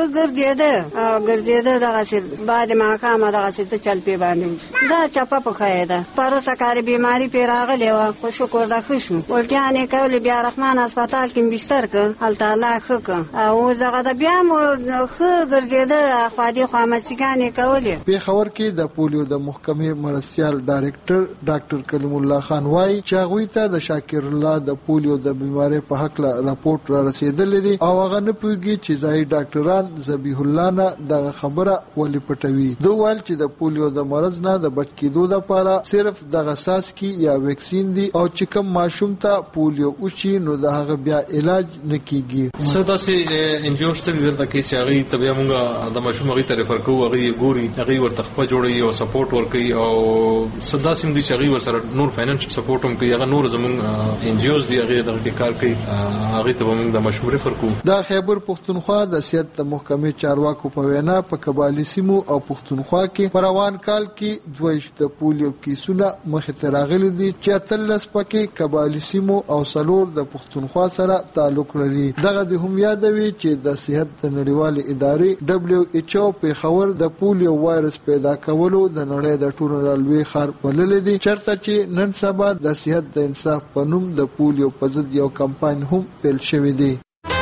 Speaker 26: ګرځېده دغه څه بعد ما کامه دغه څه چل پی باندې دا چپه په خایده پروسه کاری بیماری پیراغلی و خو شکر ده ښه شو ولټیانې کولې بیا رحمان هسپتال کې بستر کړ هلته الله ښه کړ او دغه د بیا مو ښه ګرځېده خوادي خوامچګانې کولې
Speaker 25: پېښور کې د پولیو د محکمې مرستیال ډایرکټر ډاکټر کلیم الله خان وایي چې هغوی ته د شاکر الله د پولیو د بیماری په حق راپورټ را رسېدلی دی او هغه نه پوهېږي چې ځایي ډاکټران ذبیح الله نه دغه خبره ولې پټوي دوی ویل چې د پولیو د مرض نه د بچ کېدو لپاره صرف دغه ساسکی یا ویکسین دی او چې کوم ماشوم ته پولیو وشي نو د هغه بیا علاج نکېږي.
Speaker 2: څه داسې انجوز ته درته کې چې هغه ته بیا موږ د ماشوم هغه ته ریفر کوو، هغه ګوري، هغه ورته خپل جوړي او سپورټ ورکوي او صدا سیم دي چې هغه ورسره نور فاینانشل سپورټ هم کوي. هغه نور زموږ انجوز دی هغه دغه کار کوي، هغه ته موږ د ماشوم ریفر کوو.
Speaker 25: دا خیبر پښتونخوا د صحت محکمې چارواکو په وینا په قبایلی سیمو او پښتونخوا کې په روان کال کې 22 د پولیو کیسونه مخې ته راغلي دي چې 13 پکې قبایلی سیمو او 4 د پښتونخوا سره تعلق لري. دغه د هم یادوي چې د صحت د نړیوالې ادارې WHO په خبر د پولیو وایرس پیدا کولو د نړۍ د ټولو لوی خار بلل دي، چرته چې نن سبا د صحت د انصاف په نوم د پولیو په ضد یو کمپاین هم پیل شوی دی.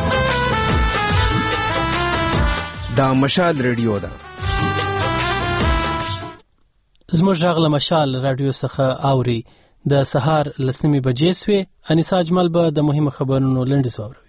Speaker 19: دا مشال ریډیو ده.
Speaker 1: زموږ غږ له مشال رادیو څخه اوري. د سهار 9 بجې سوې. انیسا اجمل به د مهمو خبرونو لنډیز واوروي.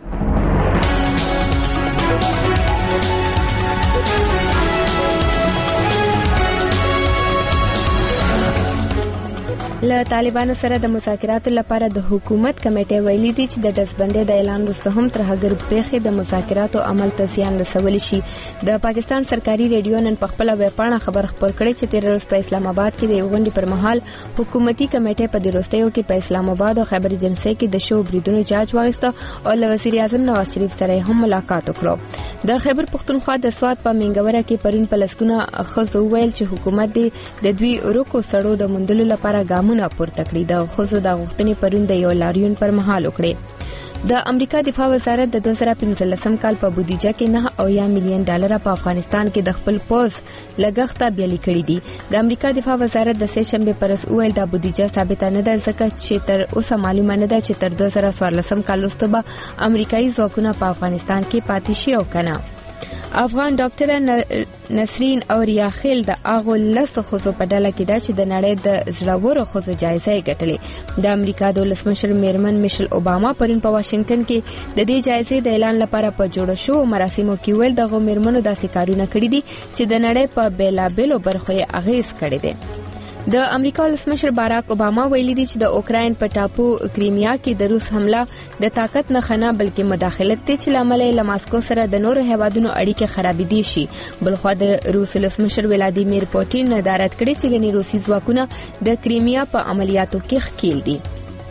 Speaker 3: له طالبانو سره د مذاکراتو لپاره د حکومت کمیټه ویلي دي چې د ډسبندۍ د اعلان وروسته هم تر هغه پیښې د مذاکراتو عمل ته زیان رسولی شي. د پاکستان سرکاري ریډیو نن په خپل ویبپاڼه خبر خپور کړی چې تیر ورځ په اسلام آباد کې د غونډې پر مهال حکومتي کمیټه په دروستیو کې په اسلام آباد او خیبر ایجنسۍ کې د شو بریدونو جاج واغسته او له وزیر اعظم نواز شریف سره هم ملاقات وکړو. د خیبر پښتونخوا د سواد په منګوره کې پرون په لسګونه خزو ویل چې حکومت د دوی ورکو سړو د مندلو لپاره ګامونه پورته کړی. د خزو د غوښتنې پرون د یو لاریون پر مهال وکړي. د امریکا دفاع وزارت د 2015 کال په بودیجه کې $9 ملیون په افغانستان کې د خپل پوز لګښت بیالي کړی دي. د امریکا دفاع وزارت د سه شنبه پر ورځ ویل د بودیجه ثابت نه ده ځکه چې تر اوسه معلومه نه ده چې تر 2014 کال وروسته به امریکایي ځواکونه په افغانستان کې پاتې شي او کنه. افغان ډاکټر نسرین او ریاخیل د اغو لسو خزو په ډله کې دا چې د نړۍ د زړورو خزو جایزه یې ګټلې. د امریکا د ولسمشر میرمن میشل اوباما پرون په واشنگټن کې د دې جایزې د اعلان لپاره په جوړ شو مراسمو کې ویل دغه میرمنو داسې کارونه کړي دي چې د نړۍ په بیلابیلو برخو یې اغیز کړی دی. د امریکا ولسمشر باراک اوباما ویلي دی چې د اوکراین په ټاپو کریمیا کې د روس حمله د طاقت نه خنه بلکې مداخلت دی چې لامل یې له ماسکو سره د نورو هیوادونو اړیکې خرابېدي شي. بلخوا د روس ولسمشر ولادیمیر پوتین نظارت کړی چې غني روسي ځواکونه د کریمیا په عملیاتو کې ښکیل دي.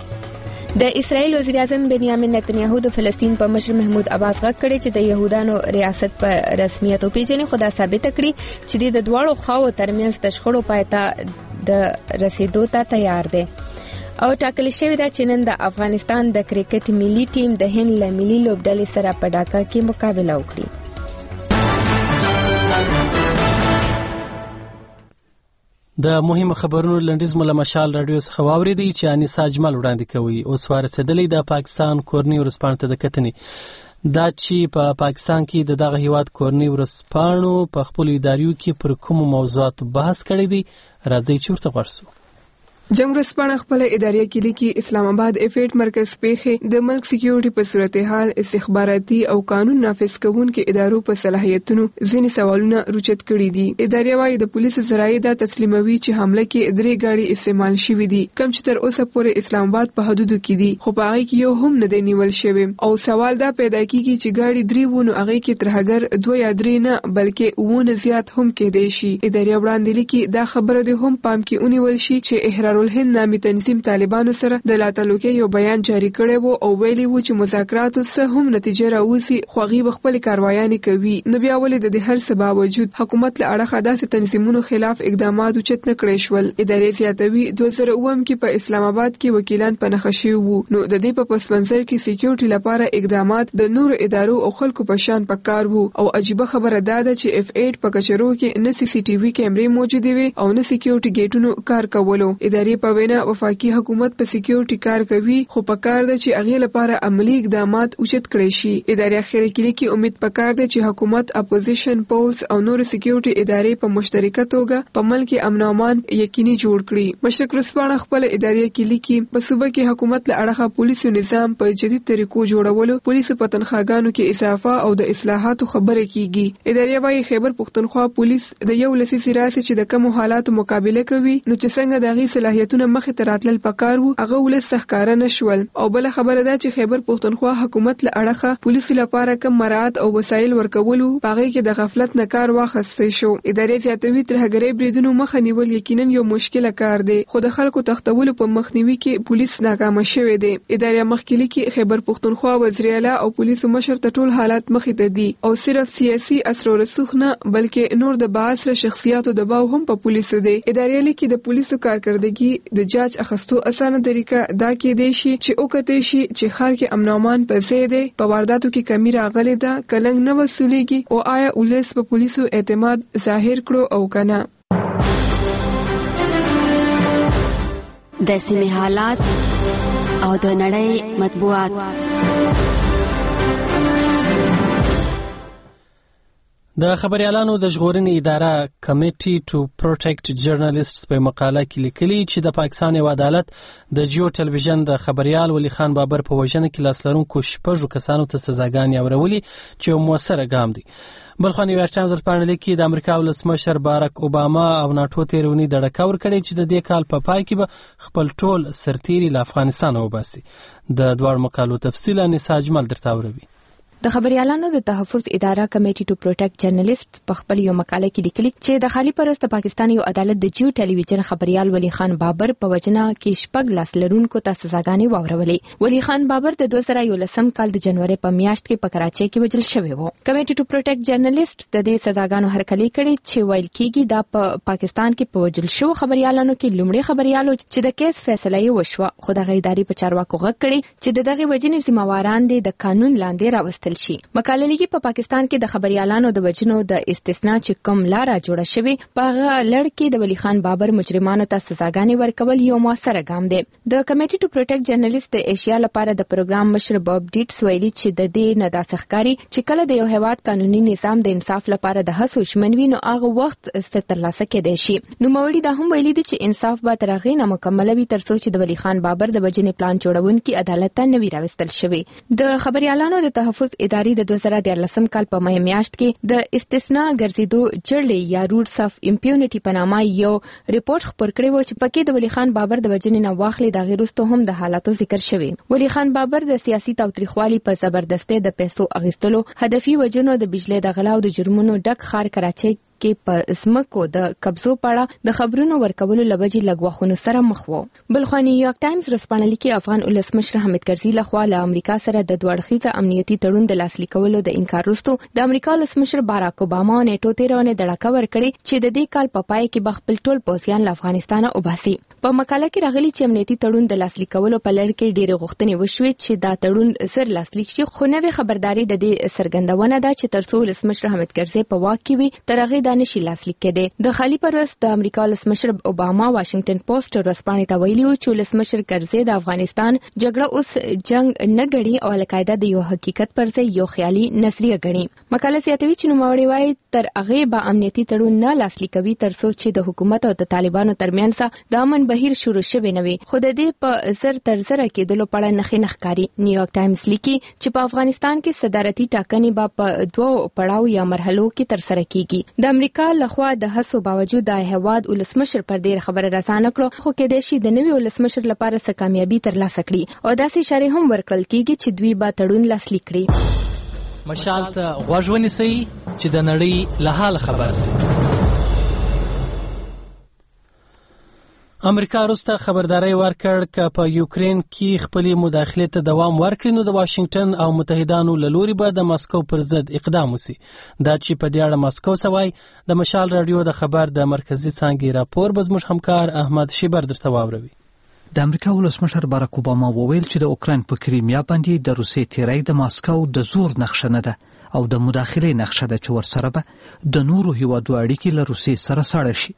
Speaker 3: د اسرائیل وزیر اعظم بنیامین نتنیاهو د فلسطین په مشر محمود عباس غږ کړی چې د يهودانو ریاست په رسمیت پیژني، خو دا ثابت کړي چې د دوړو خواو ترمنځ د شخړو پایته د رسیدو ته تیار دی. او ټاکل شوی دا چې نن د افغانستان د کرکټ ملي ټیم د هند له ملي لوبډلې سره په ډاکا کې مقابله وکړي.
Speaker 1: د مهمو خبرونو لنډیز مله مشال رادیو څخه واوریدي چې انیسا اجمل وړاندې کوي. اوس ورسېدلې د پاکستان کورنی ورسپانته د کتنې دا چې په پاکستان کې دغه هیواد کورنی ورسپانو په خپل اداریو کې پر کوم موضوعات بحث کړی دي. راځي چې ورته ورسو.
Speaker 4: جنگ ورځپاڼه خپل اداري کې لیکي اسلام آباد افیډ مرکز پیښې د ملک سکیورټي په صورتحال استخباراتي او قانون نافذ کوونکو ادارو په صلاحیتونو ځینې سوالونه روچت کړي دي. ادارې وايي د پولیسو ذرایع دا تسلیموي چې حمله کې 3 ګاډي استعمال شوې دي کوم چې تر اوسه پورې اسلام آباد په حدودو کې دي، خو په هغه کې یو هم نه دی نیول شوی. او سوال دا پیدا کیږي چې ګاډي 3 ونه هغه کې تر هغه 2 یا 3 نه بلکې 1 زیات هم کېدای شي. ادارې وړاندې لیکي دا خبره ده هم پام کې اونیول شي چې احرار الهند نامي تنظیم طالبانو سره د لاتلوکې یو بیان جاری کړی وو او ویلي وو چې مذاکراتو څه هم نتیجه راوځي خو غي بخپل کاروایانې کوي. نو بیا ولې د هر څه باوجود حکومت له اړخه داسې تنظیمونو خلاف اقدامات اوچت نه کړی شول. ادارې زیاتوي 2009 کې په اسلام آباد کې وکیلان په نخښي وو. نو د دې په پس منظر کې سکیورټي لپاره اقدامات د نور ادارو او خلکو په شان پکار وو. او عجیب خبره ده چې F8 په کچرو کې نه CCTV کیمرې موجود وي او نه سکیورټي ګیټونو کار کولو. ادارې ادارې په وینا وفاقي حکومت په سکیورټي کار کوي خو په کار ده چې هغه لپاره عملی اقدامات اوچت کړي شي. ادارې اخیری کې امید پکار ده چې حکومت اپوزیشن پولز او نور سکیورټي ادارې په مشترکه توګه په ملک امن او امان یقیني جوړ کړي. مشرق ورځپاڼه خپل ادارې کې لیکي په صوبه کې حکومت له اړخه پولیسو نظام په جدید طریقو جوړولو، پولیسو په تنخواګانو کې اضافه او د اصلاحاتو خبره کیږي. ادارې وايي خیبر پختونخوا پولیس د یو لسیزې راځي چې د کوم حالاتو مقابله کوي، نو چې څنګه دغه صلاحیتونه مخې ته راتلل پکار وو هغه ولس ښکارا نشول. او بل خبره ده چې خیبر پختونخوا حکومت له اړخه پولیسو لپاره کم مراعات او وسایل ورکولو باغې کې د غفلت نه کار واخیستل شو. ادارې زیاتوي ترهګرۍ بریدونو مخه نیول یقینا یو مشکل کار دی، خو د خلکو تختولو په مخنیوي کې پولیس ناکام شوی دی. ادارې مخکې لیکي خیبر پختونخوا وزیر اعلی او پولیسو مشر ته ټول حالات مخې ته دي او صرف سیاسي اثر و رسوخ نه بلکې نور د بااثر شخصیاتو دباو هم په پولیسو دی. ادارې لیکي د پولیسو کارکردګي د جاج اخستو اسانه طریقه دا کې دی چې وکړي شي چې خار کې امن او امان په ځای دی، په وارداتو کې کمی راغلي ده، کلنګ نه وسولېږي او آیا ولس په پولیسو اعتماد ظاهر کړو او کنه.
Speaker 6: د سیمې حالات او د نړۍ مطبوعات.
Speaker 1: د خبريالانو د ژغورنې اداره کمیټي ټو پروټیکټ جرنالیسټس په مقاله کې لیکلي چې د پاکستان یو عدالت د جیو ټلویزیون د خبريال ولی خان بابر په وژنه کې لاسلرونکو شپږو کسانو ته سزاګانې اورولې چې یو موثره ګام دی. بلخو نیویارک ټایمز ورپاڼه لیکي د امریکا ولسمشر بارک اوباما او ناټو تیرونی د ډکور کړي چې د دې کال په پای کې به خپل ټول سرتیري له افغانستان وباسي. د دوه مقالو تفصیل نساء اجمل درته وروي.
Speaker 3: د خبريالانو د تحفظ اداره کمیټي ټو پروټیکټ جرنالیسټ په خپل یو مقاله کې لیکلي چې د خالي پرست پاکستان یو عدالت د جیو ټلویزیون خبريال ولی خان بابر په وجنه کې شپږ لاسلرونکو ته سزاګانې واورولې. ولی خان بابر د 2011 کال د جنوري په میاشت کې په کراچۍ کې وژل شوی و. کمیټي ټو پروټیکټ جرنالیسټ د دې سزاګانو هرکلی کړي چې ویل کېږي دا په پاکستان کې په وژل شو خبريالانو کې لومړی خبريالو چې د کیس فیصله یې وشوه، خو د غیداری په چارواکو غږ کړي چې دغه وجنې ذمہواران دي د قانون لاندې راوستل شي. مقاله لیکي په پاکستان کې د خبريالانو د وجنو د استثناء چې کوم لار جوړه شوی په هغه لړ کې د ولی خان بابر مجرمانو ته سزاګانې ورکول یو موثره ګام دی. د کمیټي ټو پروټیکټ جرنالیسټ د ایشیا لپاره د پروګرام مشر باب ډیټس ویلي چې د دې نه د ښکاری چې کله د یو هیواد قانوني نظام د انصاف لپاره د هڅو شمنوي نو هغه وخت سترلاسه کېدای شي. نو موري دا هم ویلي دي چې انصاف به تر هغه نه مکمل وي تر څو چې د ولی خان بابر د وجنې پلان جوړونکي عدالت ته نوي راوستل شوی. د خبريالانو د تحفظ ادارې د 2013 کال په مې میاشت کې د استثناء ګرځیدو جړلې یا روټس اف امپیونټي په نامه یو ریپورت خپور کړی و چې پکې د ولی خان بابر د وجنې نه واخلې د غیرستو هم د حالاتو ذکر شوی. ولی خان بابر د سیاسي تاوتریخوالي په زبردستۍ د پیسو اغیستلو، هدفي وجنو، د بجلی د غلا او د جرمونو ډک خار کراچۍ کې په اسمکو د قبضو پړه د خبرونو ورکولو لوجې لګوخونو سره مخ وو. بلخو نیویارک ټایمز رسپانه لیکي افغان ولسمشر حامد کرزي لخوا له امریکا سره د دوړخیزه امنیتي تړون د لاسلیک کولو د انکار وروسته د امریکا ولسمشر باراک اوباما او نیټو تیرونه دړکه ورکړي چې د دې کال په پای کې بخپل ټول پوځیان له افغانستانه وباسي. په مقاله کې راغلي چې امنیتي تړون د لاسلیک کولو په لړ کې ډېرې غوښتنې وشوې چې دا تړون زر لاسلیک شي، خو نوې خبرداري د دې څرګندونه ده چې تر څو ولسمشر حامد کرزي په واک کې وي تر هغه دا نشي لاسلیک کېدی. د خالي پرست د امریکا ولسمشر اوباما واشنگټن پوسټ ورځپاڼې ته ویلي و چې ولسمشر کرزي د افغانستان جګړه اوس جنگ نه ګڼي او القاعده د یو حقیقت پر ځای یو خیالي نظریه ګڼي. مقاله زیاتوي چې نوموړی وایي تر هغه به امنیتي تړون نه لاسلیک کوي تر څو چې د حکومت او د طالبانو ترمنځ د امن بهیر شروع شوی نه وي، خو د دې په زر تر زر کېدلو په اړه نښې نه ښکاري. نیویارک ټایمز لیکي چې په افغانستان کې صدارتي ټاکنې به په دوه پړاو یا مرحلو کې ترسره کیږي. د امریکا لخوا د هڅو باوجود د هیواد ولسمشر پر دې خبره رسانه کړو، خو کېدای شي د نوي ولسمشر لپاره څه کامیابی ترلاسه کړي او داسې اشارې هم ورکړل کیږي چې دوی به تړون لاسلیک کړي.
Speaker 7: مشال ته غوږ ونیسئ چې د نړۍ له حال خبر شئ.
Speaker 1: امریکا وروسته خبرداري ورکړ چې په یوکرين کې خپلې مداخلې ته دوام ورکړي نو د واشنگټن او متحدانو له لوري به د ماسکو پر ضد اقدام وشي. دا چې په دې اړه ماسکو سوای د مشال رادیو د خبر د مرکزی څانګې راپور به زموږ همکار احمد شیبر درته واوروي.
Speaker 10: د امریکا ولسمشر باراک اوباما وویل چې د اوکراین په کریمیا باندې د روسي تیری د ماسکو د زور نقشه نه ده او د مداخلې نقشه ده چې ورسره به د نورو هیوادو اړیکې له روسیې سره ساړه شي.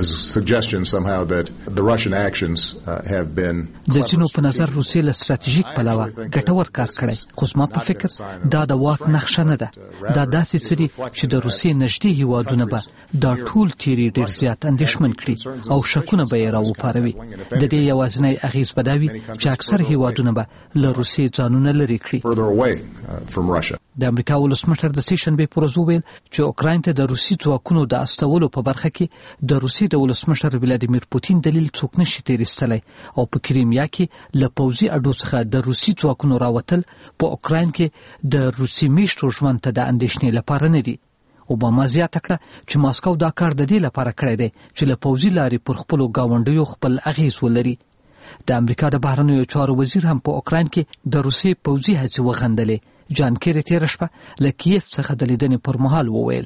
Speaker 10: د ځینو په نظر روسیې له ستراتیژیک پلوه ګټور کار کړی، خو زما په فکر دا د واک نقشه نه ده. دا داسې څه دي چې د روسیې نږدې هیوادونه به دا ټول تیری ډېر زیات اندېښمن کړي او شکونه به یې راوپاروي. د دې یوازینی اغېز به دا وي چې اکثر هیوادونه به له روسیې ځانونه لرې کړي. د امریکا ولسمشر د سې شنبې په ورځ وویل چې اوکراین ته د روسي ځواکونو د استولو په برخه کې د روسیې د ولسمشر ولادیمیر پوتین دلیل څوک نشي تیرستلی، او په کریمیا کې له پوځي اډو څخه د روسي ځواکونو راوتل په اوکراین کې د روسي میشتو ژوند ته د اندېښنې لپاره نه دي. اوباما زیاته کړه چې ماسکو دا کار د دې لپاره کړی دی چې له پوځي لارې پر خپلو ګاونډیو خپل اغېز ولري. د امریکا د بهرنیو چارو وزیر هم په اوکراین کې د روسیې پوځي هڅې وغندلې. جان کیری تېره شپه له کیف څخه د لیدنې پر مهال وویل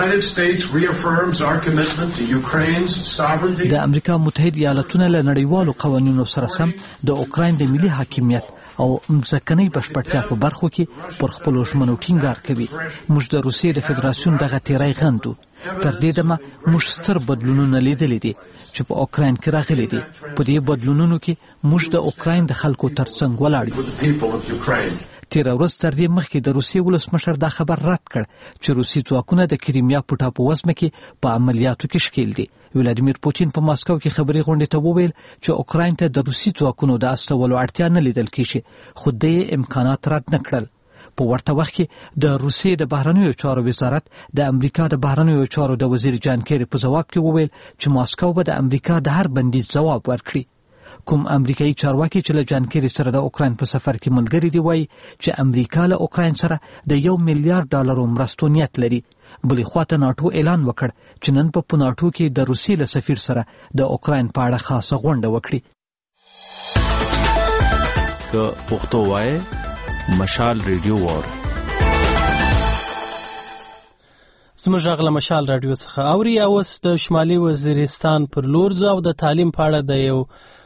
Speaker 10: د امریکا متحد ایالتونه له نړیوالو قوانینو سره سم د اوکراین د ملي حاکمیت او ځمکنۍ بشپړتیا په برخو کې پر خپلو ژمنو ټینګار کوي. موږ د روسیې د فدراسیون دغه تیری غندو. تر دې دمه موږ ستر بدلونونه لیدلي دي چې په اوکراین کې راغلي دي. په دې بدلونونو کې موږ د اوکراین د خلکو ترڅنګ ولاړ یو. تیره ورځ تر دې مخکې د روسیې ولسمشر دا خبر رد کړ چې روسي ځواکونه د کریمیا په ټاپووزمه کې په عملیاتو کې ښکیل دي. ولادیمیر پوتین په ماسکو کې خبري غونډې ته وویل چې اوکراین ته د روسي ځواکونو د استولو اړتیا نه لیدل کیږي، خو د امکانات رد نه کړل. په ورته وخت کې د روسیې د بهرنیو چارو وزارت د امریکا د بهرنیو چارو د وزیر جان کیری په ځواب کې وویل چې ماسکو به د امریکا د هر بندیز ځواب ورکړي. کوم امریکایي چارواکي چې له جان کیری سره د اوکراین په سفر کې ملګری دی وایي چې امریکا له اوکراین سره د $1 میلیارډ مرستو نیت لري. بلې خواته ناټو اعلان وکړ چې نن په ناټو کې د روسیې له سفیر سره د اوکراین په اړه خاصه غونډه وکړي.
Speaker 9: که پښتو وایي مشال ریډیو وور
Speaker 1: زموږ غږ له مشال راډیو څخه اوري. اوس د شمالي وزیرستان پر لور ځو او د تعلیم په اړه د یو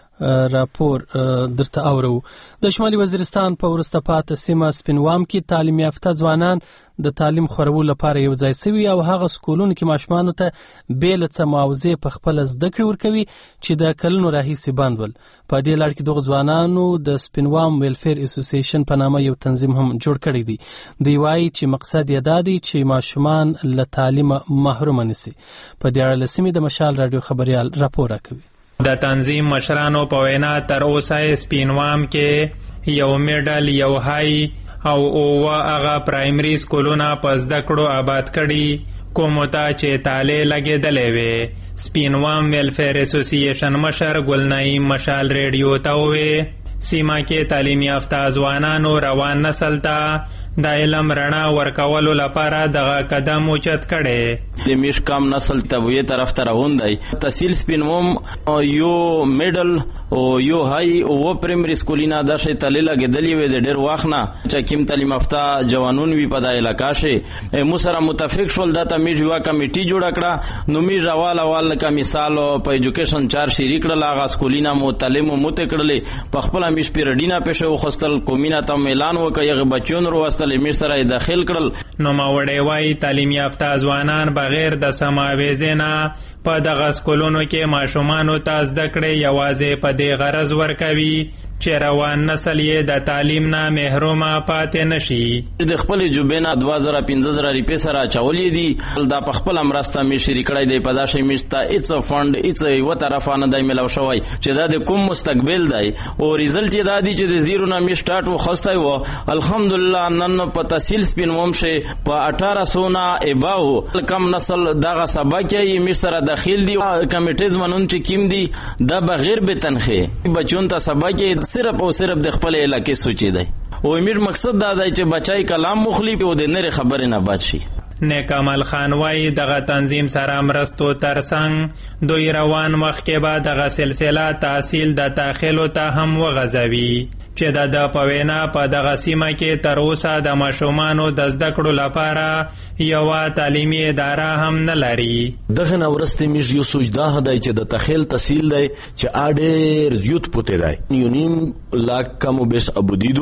Speaker 1: راپور درته اورو. د شمالي وزیرستان په وروسته پاتې سیمه سپینوام کې تعلیم یافته ځوانان د تعلیم خورولو لپاره یو ځای سوي او هغه سکولونو کې ماشومانو ته بېل څه معاوضې په خپل زده کړې ورکوي چې د کلونو راهیسې بند ول. په دې لړ کې دغه ځوانانو د سپینوام ویلفیر اسوسییشن په نامه یو تنظیم هم جوړ کړی دی. دوی وایي چې مقصد یې دا دی چې ماشومان له تعلیمه محروم نشي. په دې اړه له سیمې د مشال راډیو خبریال راپور راکوي.
Speaker 11: د تنظیم مشرانو په وینا تر اوسه سپینوام کې یو میډل، یو های او هغه پرایمري سکولونه په زده کړو آباد کړي کومو ته چې تالې لګېدلې وې. سپینوام ویلفیر اسوسییشن مشر ګلنایم مشال ریډیو ته وویل سیمه کې تعلیم یافته ځوانانو روان نسل ته د علم رڼا ورکولو لپاره دغه قدم اوچت کړي.
Speaker 13: د میش کم نسل ته وې طرف ته روان دی. تحصیل سپینوم یو میډل او یو های او پرایمري سکولینا د شې تلې لګېدلې وې د ډېر وخت نه چې کوم تعلیم یافته ځوانون وی په د علاقې شي مو سره متفق شول د ته میج یو کمیټي جوړ کړه. نو میج راوال کا مثال په ایجوکیشن چار شریک کړل. هغه سکولینا مو تعلیم مو ته کړلې په خپل میش پیرډینا پېښه وخستل کومینا ته اعلان وکړ بچون وروسته میش سره داخل کړل.
Speaker 11: نو ماوړې وای تعلیم یافته ځوانان بغیر د سماویزه نه په دغه سکولونو کې ماشومانو ته زده کړې یوازې په دې غرض ورکوي چې روان نسل یې د تعلیم نه محرومه پاتې نشي.
Speaker 13: د خپل جوبینا 2015 روپیه سره چولې دي دا په خپل امرسته می شریک کړی دی. په داسې میشته ایڅ فند ایڅ یو طرفانه دی ملو شوی چې دا د کوم مستقبل دی او ریزلټ یې دا دی چې د زیرو نه می سٹارټ وخسته و. الحمدلله نن په تحصیل سپینوم شه په 1800 نه ایباو کم نسل دغه سبق یې می سره داخل دي. کمیټیز منون چې کیم دي دا بغیر به تنخواه بچون ته سبق صرف او صرف د خپل علاقې سوچي دی. او امیر مقصد دا دی چې بچای کلام مخالف او د نری خبرې نه بچ شي.
Speaker 11: نیکمل خان وای دغه تنظیم سره مرستو ترڅنګ دوی روان وخت کې به دغه سلسله تحصیل د داخلو ته هم وغځوي چې د پوینا په دغه سیمه کې تر اوسه د ماشومانو د زده کړو لپاره یو تعلیمي اداره هم نه لري.
Speaker 9: دغه نورسته میږ یو سوچ دا هدای چې د تخیل تحصیل دی چې اډیر زیوت پته دی. یونیم لاک کم بیس ابودیدو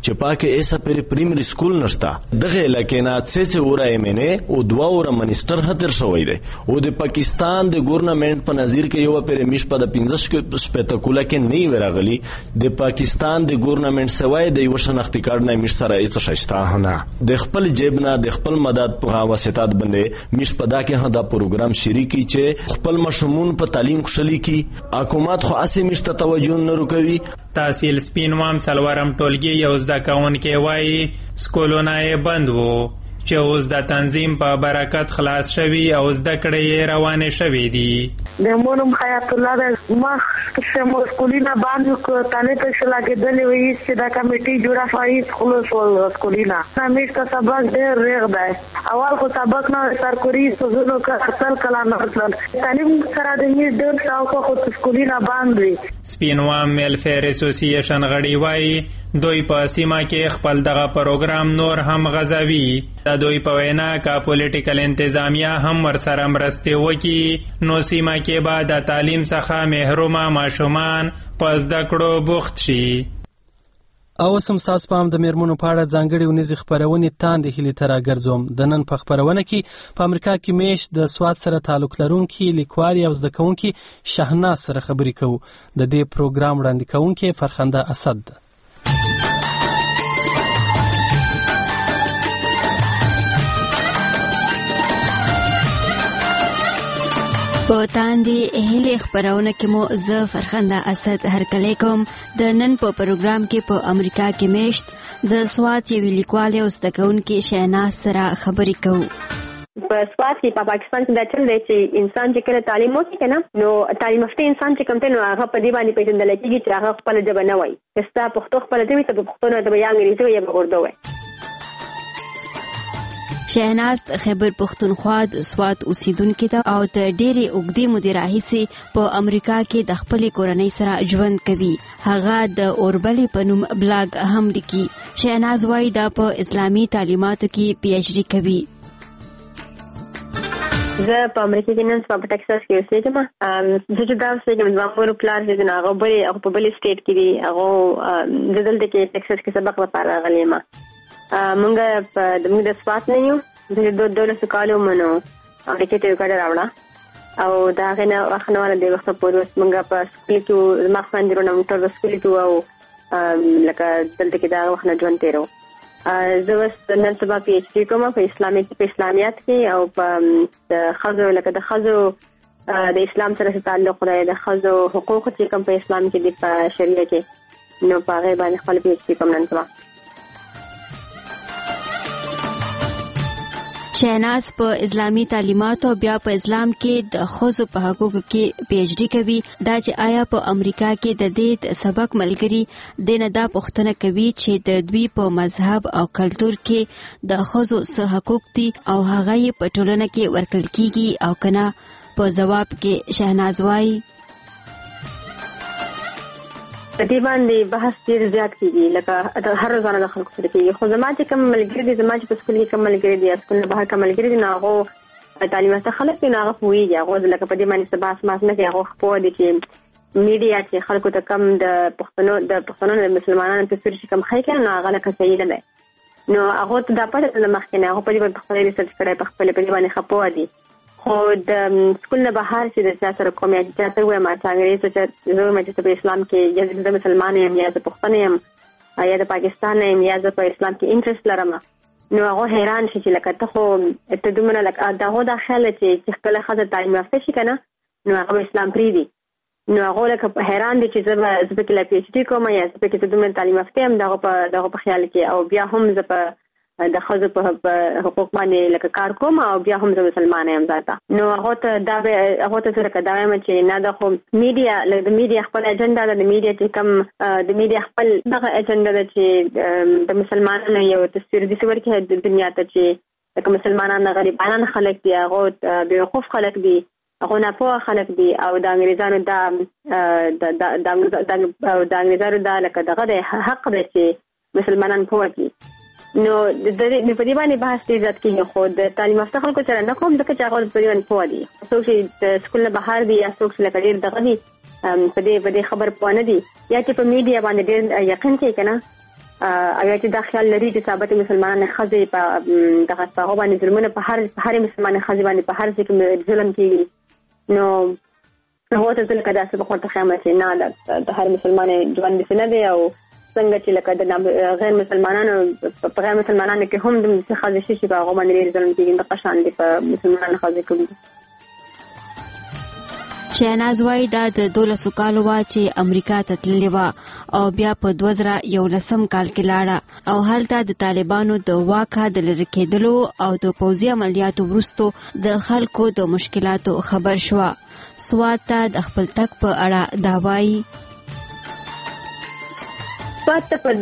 Speaker 14: چې پاکه ایسا پر پرایمری سکول نشتا دغه علاقې نه څه وره MNA او 2 وره منیسټر هتر شوی دی او د پاکستان د ګورنمنت په نظر کې یو پر میش په د 15 سپیټاکولا کې نه ورغلی د پاکستان د ګورنمنت سوای د یو شناختی کارت نه میش سره هیڅ شایسته نه د خپل جیب نه د خپل مدد په واسطات باندې میش په دا کې دا پروګرام شریکی چې خپل مشمون په تعلیم خوشالي کی حکومت خو اسې میش ته توجه نه وکوي.
Speaker 11: تحصیل سپینوام سلورم ټولګي یو زده کوونکی وایي سکولونه یې بند وو چې اوس د تنظیم په برکت خلاص شوي او زده کړې روانې شوي دي.
Speaker 12: د مونم حیات الله د مخ چې سکولینا باندې تانه ته شلاګېدلې وي چې دا کمیټي جوړه فایز خلاص ول سکولینا همیش کا سبق ډېر ریغ دی اول خو سبق نه سرکوري سوزونو کا اصل کلام اصل تعلیم سره د می ډېر شاو خو سکولینا باندې.
Speaker 11: سپینوام ویلفیر اسوسییشن غړي وایي دوی په سیمه کې خپل دغه پروګرام نور هم غزوي. د دوی په وینا کا پولیټیکل انتظامیه هم ورسره مرستې وکړي نو سیمه کې به د تعلیم څخه محرومه ماشومان په زده کړو بوخت شي.
Speaker 1: او سم تاسو په د میرمنو په اړه ځانګړي ونیزي خبرونه تاندې هلي تر راګرځوم. د نن په خبرونه کې په امریکا کې میش د سواد سره تعلق لرونکي لیکوال او زده کوونکي شهناز سره خبرې کوو. د دې پروګرام وړاندې کوونکي فرخنده اسد ده.
Speaker 6: په تاندې هلي خبرونه کې مو زه فرخنده اسد هرکلی کوم. د نن په پروګرام کې په امریکا کې میشت د سواد یو لیکوال او زده کوونکي شهناز سره خبرې کوو.
Speaker 15: په سواد کې په پاکستان کې دا چل دی چې انسان چې کله تعلیم وکړي کنه نو تعلیم یافته انسان چې کوم ته نو هغه په دې باندې پیژندل کېږي چې هغه خپل ژبه نه وایي. ستا پښتو خپل ژبه ته پښتو نه د انګریزي یا اردو وایي.
Speaker 6: شهناز خیبر پختونخوا د سواد اوسیدونکو ته او د ډېرې اوږدې مودې راهیسې په امریکا کې د خپلې کورنۍ سره ژوند کوي. هغه د اوربلې په نوم بلاګ هم لیکي. شهناز وایي دا په اسلامي تعلیماتو کې PhD کوي.
Speaker 15: زه په امریکا کې نن په ټکساس کې اوسېږم. زه چې دا اوسېږم زما مور پلار چې هغه په بلې سټیټ کې دي هغه د دلته کې ټکساس کې سبق لپاره راغلی یم. موږ د سواد نه یو د 12 کالو منو امریکا ته وکړه راوړه او دا غنه وخت نه د وخت پورې موږ په سکول کې ما خوندې نو موټر د سکول کې او لکه دلته کې دا وخت نه ژوند تیرو. زه اوس نن سبا PhD کوم په اسلامیات کې او په خزو لکه د خزو د اسلام سره تعلق لري د خزو حقوق چې کوم په اسلام کې دي په شریعه کې نو په هغه باندې خپل PhD کوم نن سبا.
Speaker 6: شهناز په اسلامي تعلیمات او بیا په اسلام کې د ښځو په حقوقو کې PhD کوي. دا چې آیا په امریکا کې د دې سبق ملګری د نه دا پوښتنه کوي چې د دوی په مذهب او کلتور کې د ښځو څه حقوق دي او هغه یې په ټولنه کې ورکړل کیږي او کنه. په جواب کې شهناز وایي
Speaker 15: په دې باندې بحث ډېر زیات کیږي لکه هر روزانه د خلکو سره کیږي. خو زما چې کوم ملګری دي زما چې په سکول کې کوم ملګری دي سکول نه بهر کوم ملګری دي نو هغه تعلیم یافته خلک دي نو هغه پوهېږي هغه لکه په دې باندې بحث ماس نه کوي. هغه پوه دي چې میډیا چې خلکو ته کم د پښتنو د مسلمانانو تصویر چې کم ښایي کنه نو هغه لکه صحیح نه دی نو هغه ته دا پته نه مخکې نه هغه په دې باندې خپل ریسرچ کړی په خپل په دې باندې خپوه دي. خو د سکول نه بهر چې د سیاست کوم یا چې وایم چې انګریزي چې زه مې چې په اسلام کې یا د مسلمان یم یا د پښتون یم یا د پاکستان یم یا د اسلام کې انټرست لرم نو هغه حیران شي چې لکه ته خو ته دومره لکه دا خیال چې خپل خاطر تعلیم یافته شي کنه نو هغه اسلام پریدي نو هغه لکه حیران دي چې زه په کې PhD کوم یا زه په کې دومره تعلیم یافته یم دغه په خیال کې او بیا هم زه په د خزو په حقوق باندې لکه کار کوم او بیا هم زه مسلمان یم ذاته نو هغه ته سره کدایم چې نه د خو میډیا د میډیا خپل اجنډا د میډیا چې کم د میډیا خپل دغه اجنډا د چې د مسلمانانو یو تصویر د څور کې د دنیا ته چې د مسلمانانو غریبانان خلک دي هغه بیوقوف خلک دي هغه نه په خلک دي او د انګریزانو د انګریزانو د لکه دغه حق دی چې مسلمانان پوهږي نو د دې په دې باندې بحث ډېر زیات کېږي خو د تعلیم یافته خلکو سره نه کوم ځکه چې هغه په دې باندې پوه دي څوک چې د سکول نه بهر دي یا څوک چې لکه ډېر دغه دي په دې خبر پوه نه دي یا چې په میډیا باندې ډېر یقین کوي که نه ایا چې دا خیال لري چې ثابت مسلمانانو خزي په دغه هغه باندې ظلمونه په هر مسلمان خزي باندې په هر ځای کې ظلم کیږي نو هغه ته ځل کدا څه په کومه خیامه چې نه د هر مسلمان ژوند دي نه دی او څنګه چې لکه د غیر مسلمانانو په غیر مسلمانانو کې هم د څه خزي شي په هغه باندې ظلم کیږي د قشان دي په مسلمانانو خزي کوي.
Speaker 6: شهناز وای دا د 12 کالو وا چې امریکا ته تللی و او بیا په 2011 کال کې لاړه او هلته د طالبانو د واکه د لری کېدلو او د پوځي عملیاتو وروسته د خلکو د مشکلاتو خبر شو. سوات ته د خپل تک په اړه دا وایي
Speaker 15: سوات په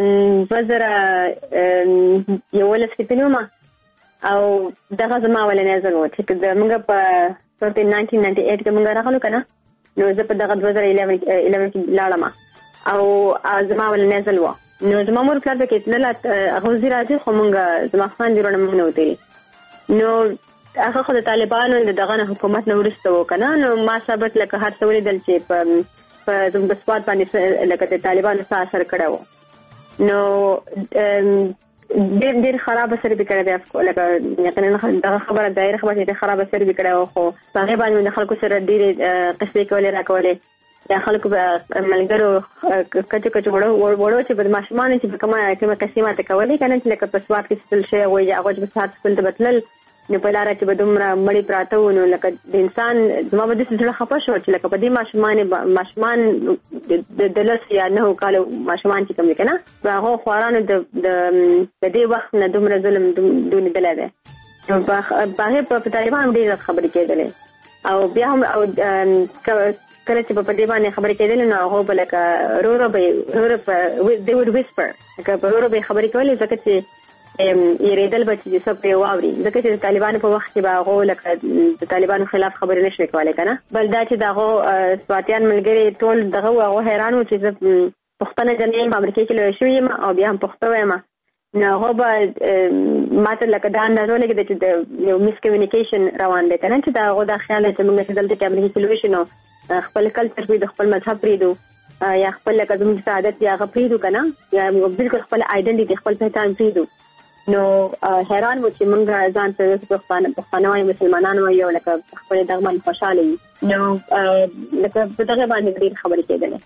Speaker 15: 2011 کې تلوم او دغه زما ولنه زلو چې د موږ په 1998 کې موږ راغلو کنه نو زه په دغه 2011 کې لاړم او زما ول نزل و نو زما مور پلان کې تلل هغه وزیر اعظم خو موږ زما خان دیرونه موږ نو وتلی نو هغه خو د طالبانو دغه حکومت نو ورسته و کنه نو ما ثابت لکه هر څه ولیدل چې په زمبسواد باندې لکه د طالبانو سره اثر کړو نو ډېر خراب اثر وکړی دی لکه یقینا دغه خبره دایره خبره چې خراب اثر وکړی خو هغه باندې خلکو سره ډېر قصې کولې راکولې یا خلکو ملګرو کچو وړو چې د ماشومان چې کومه قسمه ته کولې کنه چې لکه په سواد کې ستل شي وي هغه چې په سات سکول ته بتلل نو په لار چې بدومره مړی پراته ونه لکه د انسان زما به د څه خپه شو چې لکه په دې ماشومان د لس یا نه کالو ماشومان چې کوم کنه هغه خوارانو د دې وخت نه دومره ظلم دونی دلته نو په طالبان ډېر خبرې کېدلې او بیا هم او کله چې په دې باندې خبرې کېدلې نو هغه بلکه they would whisper لکه په به خبرې کولې ځکه چې یریدل به چې څه په واوري ځکه چې طالبانو په وخت کې به هغه لکه د طالبانو خلاف خبرې نشي کولای کنه بل دا چې دغه سواتیان ملګری ټول دغه هغه حیران و چې پښتنه جنې په امریکا کې لوي شوې او بیا هم پښتو وایم نو هغه به ماته لکه دا اندازه لګیږي چې د یو میس کمیونیکیشن روان دی کنه چې دا هغه د خیال چې موږ چې دلته امریکا کې لوي شنو خپل کلچر په خپل مذهب پریدو یا خپل لکه زموږ سعادت یا غفریدو کنه یا بالکل خپل آیډنټیټي خپل پہچان پریدو نو حیران و چې موږ ځان ته پښتانه مسلمانان وایو لکه خپل دغه باندې خوشاله نو لکه په دغه باندې ډېر خبرې کېدلې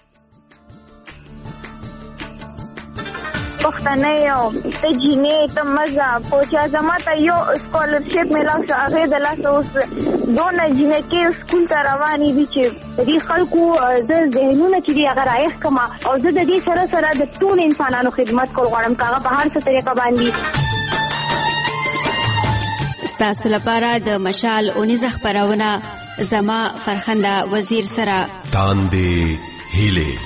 Speaker 8: پښتنه یو ته جینې ته مزه پوچا زما ته یو سکولرشپ ملاو شو هغه د لاس اوس دونه جینې کې سکول ته روانې دي چې دې خلکو د ذهنونه چې دی هغه رايخ کما او زه د دې سره د ټول انسانانو خدمت کول غواړم کاغه په هر څه طریقه باندې
Speaker 6: ستاسو لپاره د مشال اونیز خبرونه زما فرخنده وزیر سره
Speaker 16: تاندې هیله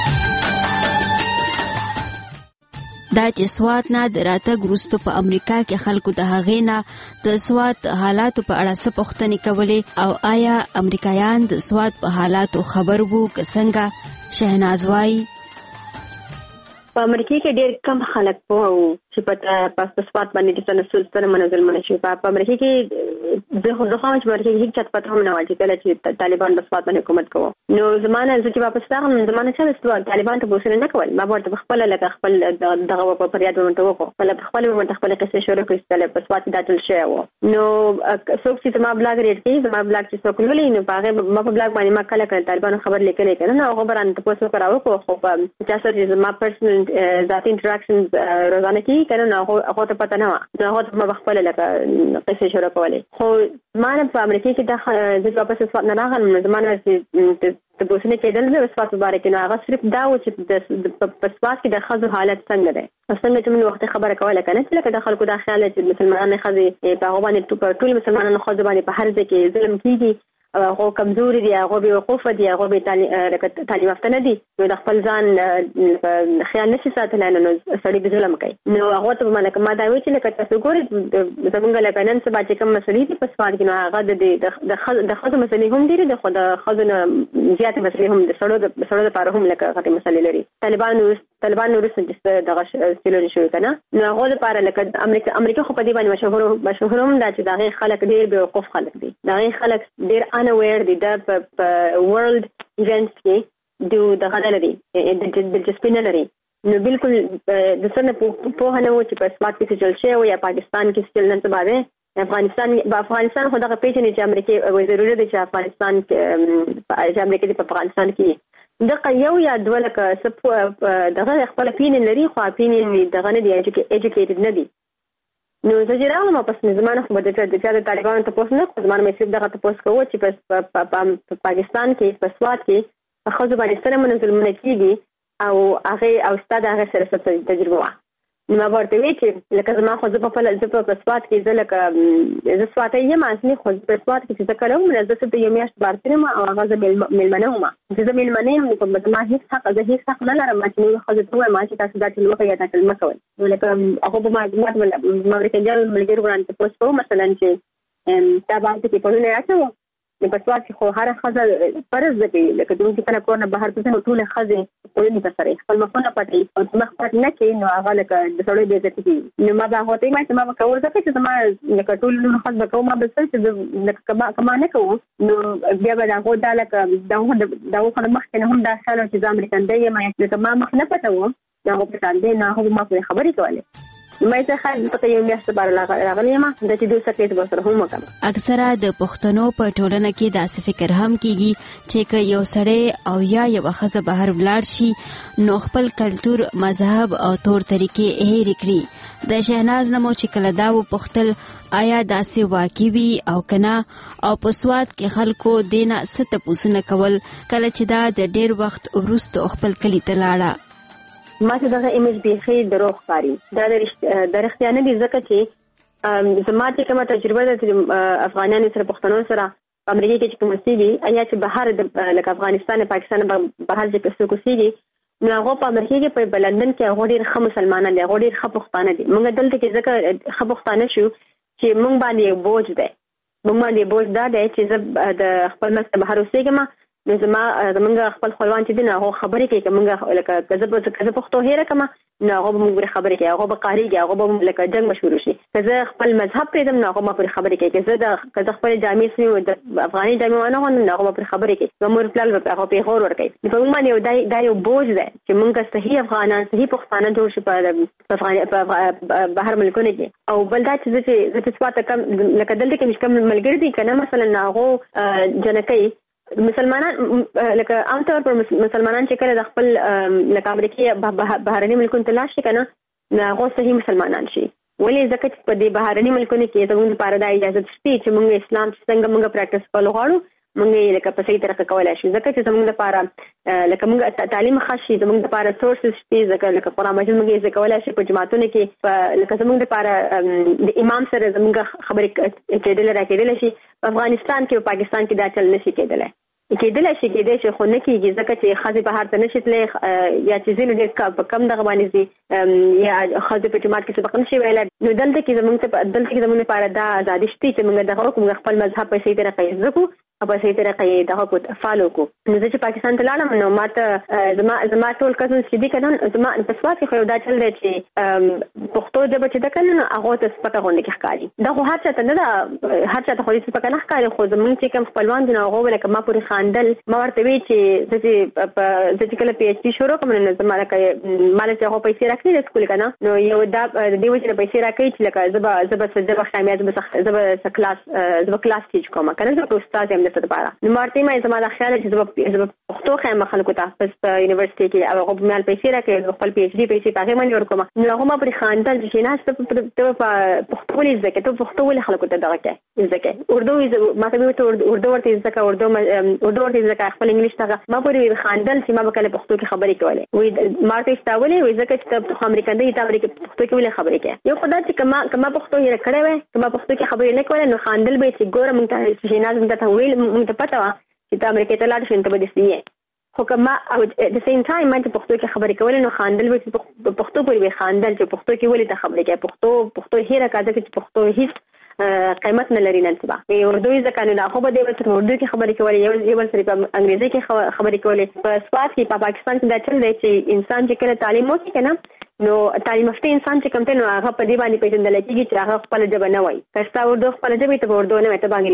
Speaker 6: دا چې سوات نه د راتګ وروسته په امریکا کې خلکو د هغې نه د سوات حالاتو په اړه څه پوښتنې کولې او آیا امریکایان د سوات په حالاتو خبر وو که څنګه شهناز وایي
Speaker 15: په امریکا کې ډېر کم خلک په چې په سوات باندې د تنسل سره منزل منشي په امریکا کې د خو ځخه چې ورته هیڅ چت پته هم نه وایي چې کله چې طالبان په سوات باندې حکومت کوي نو زمانه چې واپس راغلم زمانه چې طالبان ته بوسره نه کول ما ورته خپل لکه خپل دغه په پریاد ورته وکړو خپل قصې شروع کړې په سوات داتل شي نو څوک چې ما بلاګ ریډ کی زما بلاګ چې څوک ولې نو هغه ما په بلاګ باندې ما کله طالبان خبر لیکلې کنه نو هغه بران ته پوسو کراو خو په چې زما پرسنل ذاتي انټراکشنز روزانه کې کنه نو هغه ته پته نه و هغه ما خپل لکه قصې شروع کولې خو ما نه په امریکا کې د واپس سوات نه راغلم زمانه چې د بوسنه کېدل د سوات مبارک نه هغه صرف دا و چې د سوات کې د خزو حالت څنګه ده څنګه چې موږ وخت خبره کوله کنه چې لکه د خلکو د خیال چې مسلمانانو خزي په هغه باندې ټول مسلمانانو خزو باندې په هر ځای کې ظلم کیږي او هغه کمزوري دي هغه به وقوف دي هغه به تعلیم یافته نه دي نو د خپل ځان خیال نشي ساتلای نو سړی به ظلم کوي نو هغه ته ما دا وی چې لکه تاسو ګورئ زمونږ لکه نن سبا چې کوم مسلې دي په سوال کې نو هغه د خزو مسلې هم دي د خزو نه زیات مسلې هم د سړو لپاره هم لکه غټي مسلې لري طالبان ورسره چې دغه سیلوري شوی کنه نو هغه لپاره لکه امریکا خو په دې باندې مشهور هم دا چې دغه خلک ډیر به وقوف خلک دي دغه خلک ډیر unaware دي د world events کې د غلط لري د دلچسپي نه لري نو بالکل د څه نه په هنه و چې په سمارټ کې چل شي او یا پاکستان کې چل نه سبا افغانستان خو دغه پیژنې چې امریکا ضروري ده چې افغانستان کې امریکا په افغانستان کې دغه یو یا دوه لکه دغه خپل اپینین لري خو اپینین دغه نه دی ایجوکیټډ نه دي. نو زه چې راغلم پس زمانه خو د طالبانو تاسو نه خو زمانه مې صرف دغه تاسو کوو چې په پاکستان کې په سواد کې خو باندې سره منظمونه کیږي او هغه او استاد هغه سره تجربه وا. نو ما ورته وی چې لکه زما خو په سواد کې زه لکه زه سواد یم اصلي خو په سواد کې چې کله موږ زه ته یو میاشت بارترم او هغه زه ملمنه وم چې زه ملمنه یم په ما هیڅ حق نه لرم چې خو زه ته ما چې تاسو دا ټول وخت یا تاسو مکوئ. نو لکه هغه په معلومات ما ورته جل ملګری وړاندې تاسو مثلا چې دا باندې کې په نه راځو نو په سواد کې خو هر خزه فرض ده لکه دوی چې کله کورنه بهر ته ټول خزه په دې سره خپل مخونه پټي او مخ پټ نه کوي نو هغه لکه د سړی به عزت کوي. نو ما به هوته ما کوم ځکه چې ما لکه ټول نو خزه کوم ما به څه چې لکه کما نه کوم نو بیا به هغه دا لکه دا خو مخ نه هم دا حاله چې امریکن دی ما لکه ما مخ نه پټو نو هغه پټان دی نه هغه ما په خبرې کوله.
Speaker 6: اکثره د پښتنو په ټولنه کې داسې فکر هم کیږي چې که یو سړی او یا یو ښځه بهر ولاړ شي نو خپل کلتور مذهب او طور طریقې هېر کړي. د شهناز نمو چې کله دا وپوښتل آیا داسې واقع وي او کنه او په سواد کې خلکو دینه څه تپوسونه کول کله چې دا د ډېر وخت وروسته خپل کلی ته لاړه.
Speaker 15: ما چې دغه ایمیج بیخي دروغ ښکاري دا د رښتیا نه دي ځکه چې زما چې کومه تجربه ده چې افغانانو سره پښتنو سره په امریکا کې چې کوم اوسېږي یا چې بهر لکه افغانستان پاکستان بهر چې څوک اوسېږي نو هغه په امریکا کې په لندن کې هغه ډېر ښه مسلمانان دي هغه ډېر ښه پښتانه دي. موږ دلته کې ځکه ښه پښتانه شو چې موږ باندې بوج دی موږ باندې بوج دا دی چې زه د خپل ملک بهر اوسېږم نو زمونږ خپل خپلوان چې دي نو هغه خبرې کوي که موږ لکه که زه پښتو هېره کړم نو هغه به موږ پرې خبرې کوي هغه به قهرېږي هغه به لکه جنګ به شروع شي. که زه خپل مذهب پرېږدم نو هغه به پرې خبرې کوي که زه خپلې جامې سوي د افغاني جامې ونه اغوندم نو هغه به پرې خبرې کوي زما مور پلار به هغه پرې غور ورکوي. نو په موږ باندې دا یو بوج دی چې موږ صحیح افغانان صحیح پښتانه جوړ شي په بهر ملکونو کې. او بل دا چې زه چې سواته کم لکه دلته کې مې کم ملګري دي که نه مثلا هغه جنکۍ مسلمانان لکه عام طور پر مسلمانان چې کله د خپل لکه امریکا بهرني ملکونو ته لاړ شي که نه نو هغه صحیح مسلمانان شي. ولې ځکه چې په دې بهرني ملکونو کې زموږ لپاره دا اجازه شته چې موږ اسلام څنګه موږ پریکټس کول غواړو موږ یې لکه په صحیح طریقه کولی شو ځکه چې زموږ لپاره لکه موږ تعلیم ښه شي زموږ لپاره سورسز شته ځکه لکه قرآن مجید موږ یې زده کولی شي په جماعتونو کې لکه زموږ لپاره د امام سره زموږ خبرې کېدلی راکېدلی شي. په افغانستان کې او پاکستان کې دا چل نشي کېدلی کېدلی شي خو نه کېږي ځکه چې ښځې بهر ته نشي تللی یا چې ځینې ډېر په کم دغه باندې ځي یا ښځې په جومات کې سبق نشي ویلی. نو دلته کې زموږ لپاره دا ازادي شته چې موږ دغه وکړو موږ خپل مذهب په صحیح طریقه یې زده کړو او په صحیح طریقه یې دغه کو فالو کړو. نو زه چې پاکستان ته لاړم نو ما ته زما ټول کزنز چې دي که نه زما په سواد کې خو یو دا چل دی چې پښتو ژبه چې ده که نه نو هغو ته سپکه غوندې کې ښکاري. دا خو هر چا ته نه ده هر چا ته خو سپکه نه ښکاري خو زموږ چې کوم خپلوان دي نو هغو به لکه ما پورې خاندل. ما ورته وی چې زه چې کله پی ایچ ډي شروع کړم نو زما لکه ما له چې هغو پیسې راکړي د سکول که نه نو یو دا د دې وجې نه پیسې راکوي چې لکه زه به ښایم زه به کلاس ټیچ کوم که نه زه به استاد یم درته دپاره. نو ما ورته وایم زما دا خیال دی چې زه به پښتو ښایم خلکو ته په یونیورسټۍ کې او هغه به مال پیسې راکوي زه خپل پی ایچ ډي پیسې په هغې باندې ورکوم. نو هغه ما پرې خاندل چې شیناز ته په پښتو ولې زده کوې ته پښتو ولې خلکو ته دغه کوې زده کوې اردو ما ته مې ورته اردو ورته زده کوه اردو ورته زده کوه خپل انګلیش ته ما پورې خاندل چې ما به کله پښتو کې خبرې کولې وایي ما ورته ستا ولې وایي ځکه چې ته امریکن دی ته پښتو کې ولې خبرې کوې. یو خو دا چې که ما پښتو هېره کړې وای که ما پښتو کې خبرې نه کولې نو خاندل به یې چې ګوره موږ ته شیناز موږ ته ویل موږ ته پته وه چې ته امریکا ته لاړ شې نو ته به داسې یې. خو که ما د سیم ټایم ما چې پښتو کې خبرې کولې نو خاندل به چې پښتو پورې به خاندل چې پښتو کې ولې ته خبرې کوې پښتو هېره کړه ځکه چې پښتو هېڅ قیمت نه لري نن سبا. اردو یې ځکه نو هغه به دی بل سره اردو کې خبرې کولې یو بل سره په انګریزي کې خبرې کولې. په سواد کې په پاکستان کې دا چل دی چې انسان چې کله تعلیم وکړي که نه نو تعلیم یافته انسان چې کوم دی نو هغه په دې باندې پېژندلی کېږي چې هغه خپله ژبه نه وایي. که ستا اردو خپله ژبه ته به اردو نه وایي ته به انګریزي وایي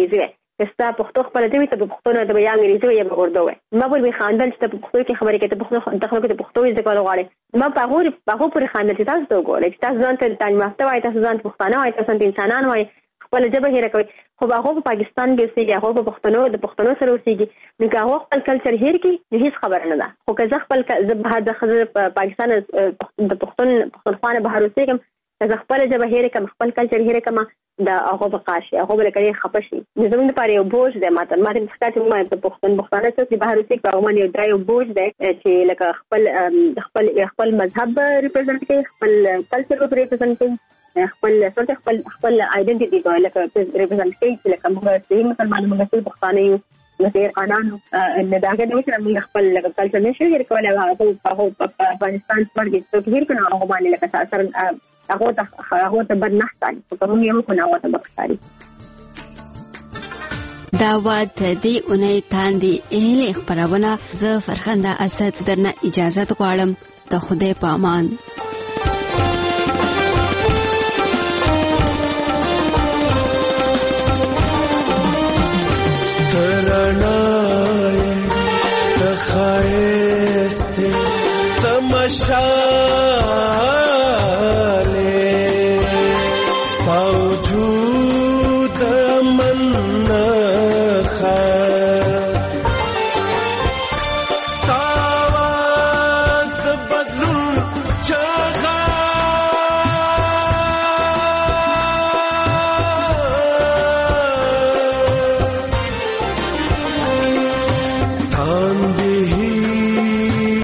Speaker 15: ستا پښتو خپل دی ته پښتو نه د یا انګریزي یا اردو وي ما ور خاندل چې په پښتو کې خبرې کوي ته پښتو دغه کې پښتو یې ځکه غواړي ما په هغه پر خاندل چې تاسو ته وګورئ چې تاسو ځان ته تعلیم یافته وای تاسو ځان پښتانه وای تاسو انسانان وای خپل ژبه هېر کوي خو هغه په پاکستان کې اوسېږي هغه په پښتنو سره اوسېږي نو هغه خپل کلچر هېر کوي هیڅ خبره نه ده خو که زه خپل د پاکستان د پښتونخوا بهر اوسېږم زه خپل ژبه هېر کوم خپل کلچر هېر کوم دا هغه بقاشي هغه بل کوي خپه شي زموږ لپاره یو بوج دی ماته ښکاري چې موږ د پښتانه څخه بهر اوسېږي په هغه باندې یو بوج دی چې لکه خپل مذهب ریپرزنټ کوي خپل کلچر ریپرزنټ کوي خپل آیډنټیټي لکه ریپرزنټ کوي لکه موږ صحیح مسلمانان موږ ټول پښتانه یو مسیر قانون نه دا کې چې موږ خپل کلچر نشو هېر کولای هغه په افغانستان کې څوک هېر کړي هغه باندې لکه اثر هغه ته بد نه ښکاري خو کوم یو خو نه هغه ته بد ښکاري
Speaker 6: دا واد دی اونۍ تاندې اهل خبرونه زه فرخنده اسد درنه اجازه غواړم ته خدای په امان
Speaker 17: تماشا